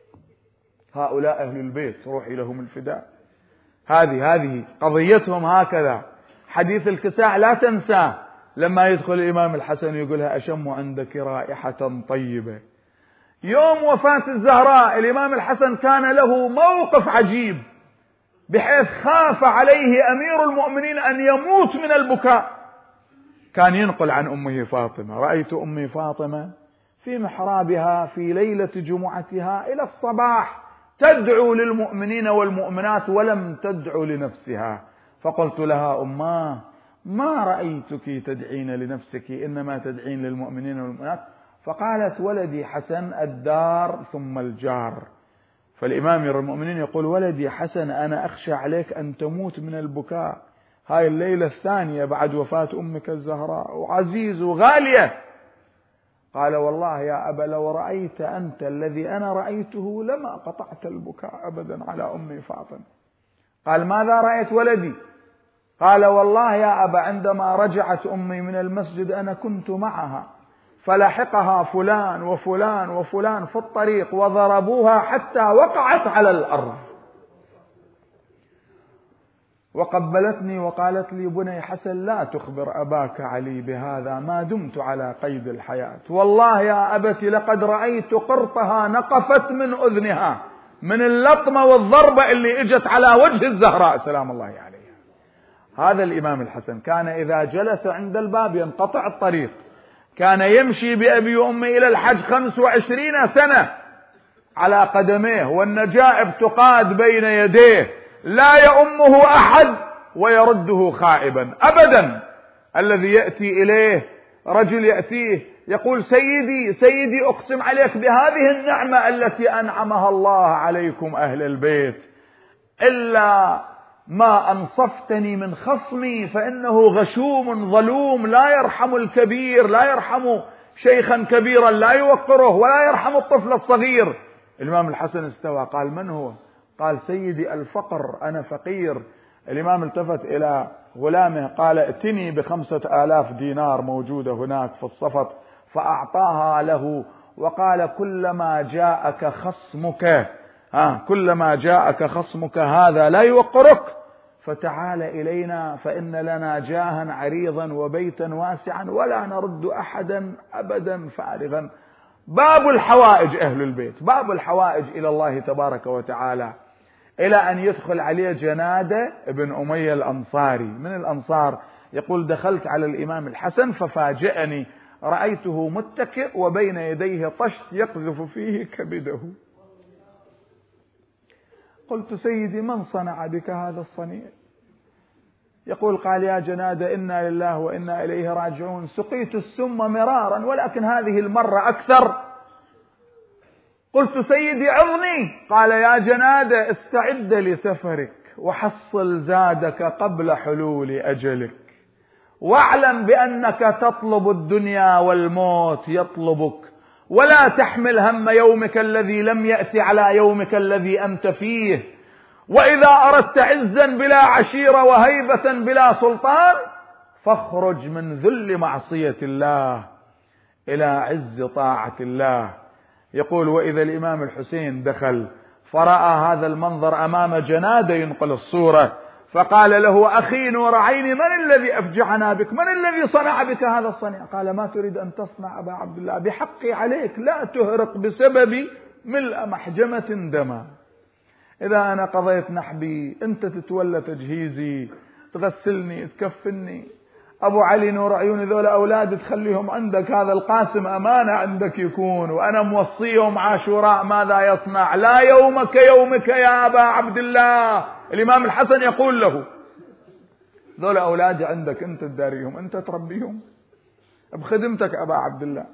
هؤلاء أهل البيت روحي لهم الفداء. هذه هذه قضيتهم هكذا. حديث الكساء لا تنساه، لما يدخل الإمام الحسن يقولها أشم عندك رائحة طيبة. يوم وفاة الزهراء الإمام الحسن كان له موقف عجيب، بحيث خاف عليه أمير المؤمنين أن يموت من البكاء. كان ينقل عن أمه فاطمة رأيت أمي فاطمة في محرابها في ليلة جمعتها إلى الصباح تدعو للمؤمنين والمؤمنات ولم تدعو لنفسها. فقلت لها أماه ما رأيتك تدعين لنفسك إنما تدعين للمؤمنين والمؤمنات. فقالت ولدي حسن الدار ثم الجار. فالإمام أمير المؤمنين يقول ولدي حسن أنا أخشى عليك أن تموت من البكاء، هاي الليلة الثانية بعد وفاة أمك الزهراء وعزيز وغالية. قال والله يا أبا لو رأيت أنت الذي أنا رأيته لما قطعت البكاء أبدا على أمي فاطمة. قال ماذا رأيت ولدي؟ قال والله يا أبا عندما رجعت أمي من المسجد أنا كنت معها فلحقها فلان وفلان وفلان في الطريق وضربوها حتى وقعت على الأرض، وقبلتني وقالت لي بني حسن لا تخبر أباك علي بهذا ما دمت على قيد الحياة، والله يا أبتي لقد رأيت قرطها نقفت من أذنها من اللطمة والضربة اللي اجت على وجه الزهراء سلام الله عليها. هذا الإمام الحسن كان إذا جلس عند الباب ينقطع الطريق، كان يمشي بأبي وأمي إلى الحج خمس وعشرين سنة على قدميه والنجائب تقاد بين يديه، لا يؤمه أحد ويرده خائبا أبدا. الذي يأتي إليه رجل يأتيه يقول سيدي سيدي أقسم عليك بهذه النعمة التي أنعمها الله عليكم أهل البيت، إلا ما أنصفتني من خصمي فإنه غشوم ظلوم لا يرحم الكبير، لا يرحم شيخا كبيرا لا يوقره، ولا يرحم الطفل الصغير. الإمام الحسن استوى قال من هو؟ قال سيدي الفقر، أنا فقير. الإمام التفت إلى غلامه قال ائتني بخمسة آلاف دينار موجودة هناك في الصفط، فأعطاها له وقال كلما جاءك خصمك ها كلما جاءك خصمك هذا لا يوقرك فتعال إلينا فإن لنا جاها عريضا وبيتا واسعا ولا نرد أحدا أبدا فارغا. باب الحوائج أهل البيت، باب الحوائج إلى الله تبارك وتعالى، إلى أن يدخل عليه جنادة ابن أمية الأنصاري من الأنصار يقول دخلت على الإمام الحسن ففاجأني، رأيته متكئ وبين يديه طشت يقذف فيه كبده. قلت سيدي من صنع بك هذا الصنيع؟ يقول قال يا جنادة إنا لله وإنا إليه راجعون، سقيت السم مرارا ولكن هذه المرة أكثر. قلت سيدي عظني. قال يا جنادة استعد لسفرك وحصل زادك قبل حلول أجلك، واعلم بأنك تطلب الدنيا والموت يطلبك، ولا تحمل هم يومك الذي لم يأتي على يومك الذي أنت فيه. وإذا أردت عزا بلا عشيرة وهيبة بلا سلطان فاخرج من ذل معصية الله إلى عز طاعة الله. يقول وإذا الإمام الحسين دخل فرأى هذا المنظر أمام جنادة ينقل الصورة، فقال له أخي نور عيني من الذي أفجعنا بك؟ من الذي صنع بك هذا الصنيع؟ قال ما تريد أن تصنع أبا عبد الله؟ بحقي عليك لا تهرق بسببي ملء محجمة دما. إذا أنا قضيت نحبي أنت تتولى تجهيزي، تغسلني تكفني. أبو علي نور عيوني ذولا أولاد تخليهم عندك، هذا القاسم أمانة عندك يكون، وأنا موصيهم عاشوراء ماذا يصنع، لا يومك يومك يا أبا عبد الله. الإمام الحسن يقول له ذولا أولاد عندك أنت تداريهم، أنت تربيهم بخدمتك أبا عبد الله،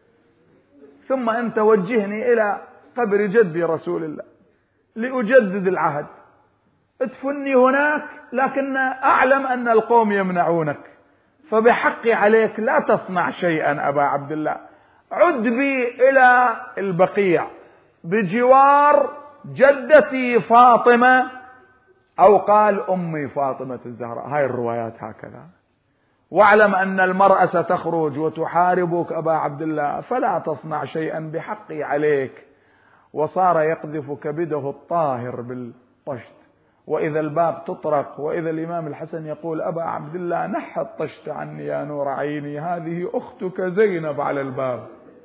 ثم أنت وجهني إلى قبر جدي رسول الله لأجدد العهد، ادفني هناك لكن أعلم أن القوم يمنعونك، فبحقي عليك لا تصنع شيئا أبا عبد الله. عد بي إلى البقيع بجوار جدتي فاطمة أو قال أمي فاطمة الزهراء، هاي الروايات هكذا. واعلم أن المرأة ستخرج وتحاربك أبا عبد الله فلا تصنع شيئا بحقي عليك. وصار يقذف كبده الطاهر بالطشت، وإذا الباب تطرق وإذا الإمام الحسن يقول أبا عبد الله نحى الطشت عني يا نور عيني، هذه أختك زينب على الباب.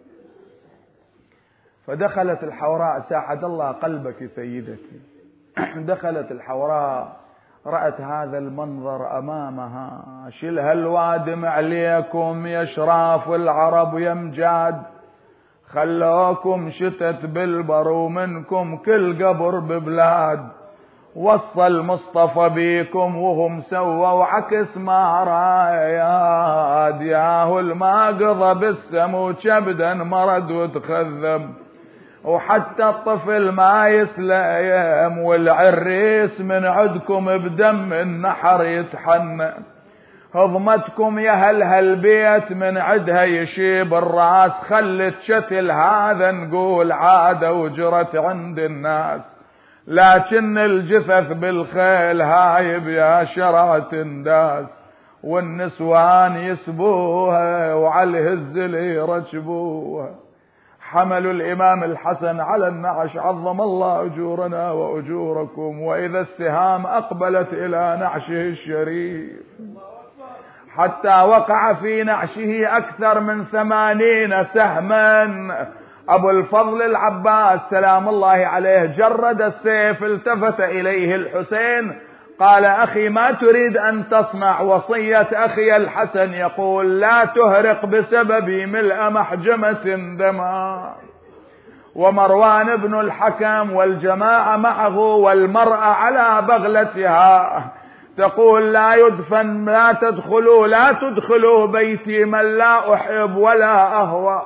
فدخلت الحوراء ساعد الله قلبك سيدتي، دخلت الحوراء رأت هذا المنظر أمامها، شلها الوادم عليكم يا شراف العرب يا مجاد، خلوكم شتت بالبر ومنكم كل قبر ببلاد، وصى المصطفى بيكم وهم سووا عكس ما راياد، ياهو الما قضى بالسم وشبدا مرد وتخذب، وحتى الطفل ما يسلم والعريس من عدكم بدم النحر يتحنى، هضمتكم يا هل هالبيت من عدها يشيب الراس، خلت شتل هذا نقول عادة وجرت عند الناس، لكن الجثث بالخيل هايب يا شرع تنداس، والنسوان يسبوها وعلى الهزل يركبوها. حملوا الإمام الحسن على النعش عظم الله أجورنا وأجوركم، وإذا السهام أقبلت إلى نعشه الشريف حتى وقع في نعشه أكثر من ثمانين سهما. أبو الفضل العباس سلام الله عليه جرد السيف، التفت إليه الحسين قال أخي ما تريد أن تصنع وصية أخي الحسن؟ يقول لا تهرق بسببي ملء محجمة دما. ومروان بن الحكم والجماعة معه والمرأة على بغلتها تقول لا يدفن، لا تدخلوا لا تدخلوا بيتي من لا أحب ولا أهوى.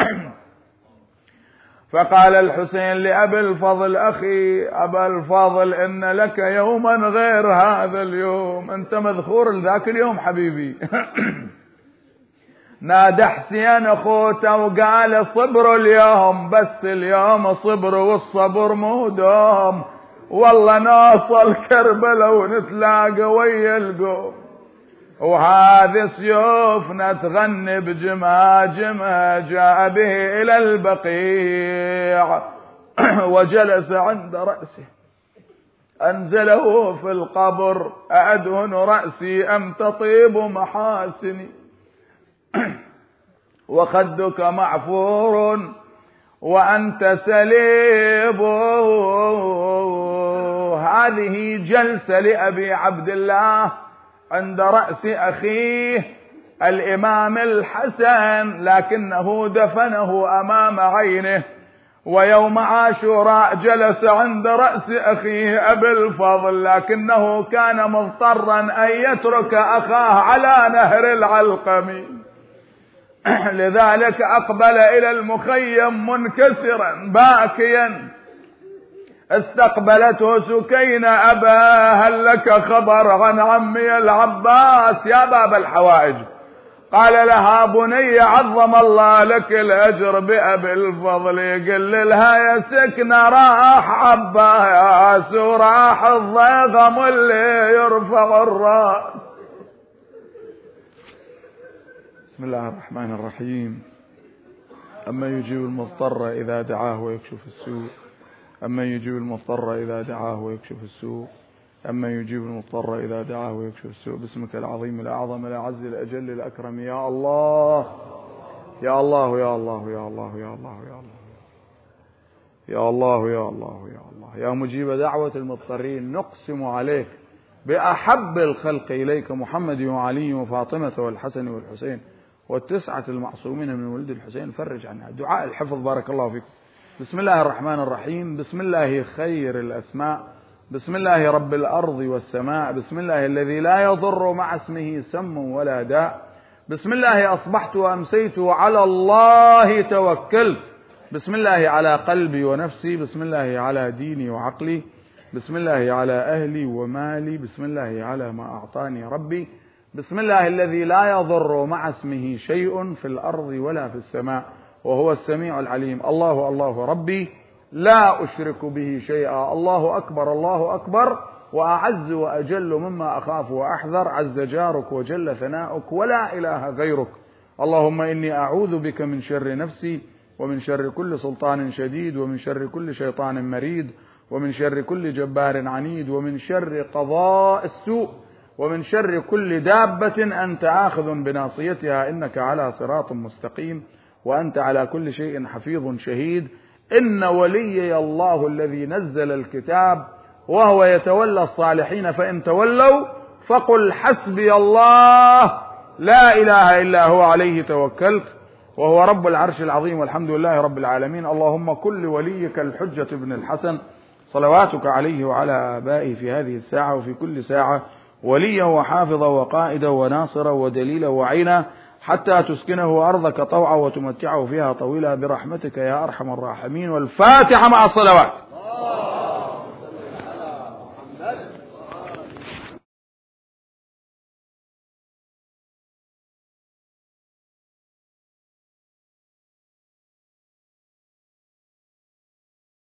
فقال الحسين لأبي الفضل: أخي أبا الفضل، إن لك يوما غير هذا اليوم، أنت مذخور لذاك اليوم حبيبي. نادى حسين أخوته وقال: صبر اليوم، بس اليوم صبر والصبر مو دوم، والله نوصل كربلاء ونتلاقى ويا القوم، وهذه سيوفنا تغني بجماجمه، جاء به إلى البقيع وجلس عند رأسه، أنزله في القبر: أأدهن رأسي أم تطيب محاسني، وخدك معفور وأنت سليب. هذه جلسة لأبي عبد الله عند رأس أخيه الإمام الحسن، لكنه دفنه أمام عينه. ويوم عاشوراء جلس عند رأس أخيه أبي الفضل، لكنه كان مضطرا أن يترك أخاه على نهر العلقم، لذلك أقبل إلى المخيم منكسرا باكيا. استقبلته سكينة: أبا، هل لك خبر عن عمي العباس يا باب الحوائج؟ قال لها: بني عظم الله لك الأجر بأبي الفضل، يقل لها: يا سكنة راح عباس وراح الضيغم اللي يرفع الرأس. بسم الله الرحمن الرحيم. أما يجيب المضطر إذا دعاه ويكشف السوء، أما يجيب المضطر إذا دعاه ويكشف السوء، أما يجيب المضطر إذا دعاه ويكشف السوء. باسمك العظيم الأعظم الأعز الأجل الأكرم، يا الله يا الله يا الله يا الله يا الله يا الله يا الله يا الله يا الله يا مجيب دعوة المضطرين، نقسم عليك بأحب الخلق إليك محمد وعلي وفاطمة والحسن والحسين والتسعة المعصومين من ولد الحسين، فرج عنها. دعاء الحفظ بارك الله فيكم. بسم الله الرحمن الرحيم. بسم الله خير الأسماء، بسم الله رب الأرض والسماء، بسم الله الذي لا يضر مع اسمه سم ولا داء، بسم الله أصبحت وأمسيت وعلى الله توكلت، بسم الله على قلبي ونفسي، بسم الله على ديني وعقلي، بسم الله على أهلي ومالي، بسم الله على ما أعطاني ربي، بسم الله الذي لا يضر مع اسمه شيء في الأرض ولا في السماء وهو السميع العليم. الله الله ربي لا أشرك به شيئا، الله أكبر الله أكبر، وأعز وأجل مما أخاف وأحذر، عز جارك وجل ثناؤك ولا إله غيرك. اللهم إني أعوذ بك من شر نفسي ومن شر كل سلطان شديد ومن شر كل شيطان مريد ومن شر كل جبار عنيد ومن شر قضاء السوء ومن شر كل دابة أنت آخذ بناصيتها، إنك على صراط مستقيم وأنت على كل شيء حفيظ شهيد. إن وليي الله الذي نزل الكتاب وهو يتولى الصالحين، فإن تولوا فقل حسبي الله لا إله إلا هو عليه توكلت وهو رب العرش العظيم والحمد لله رب العالمين. اللهم كل وليك الحجة بن الحسن صلواتك عليه وعلى آبائه في هذه الساعة وفي كل ساعة وليا وحافظا وقائدا وناصرا ودليلا وعينا، حتى تسكنه أرضك طوعا وتمتعه فيها طويلا برحمتك يا أرحم الراحمين. والفاتحة مع الصلوات.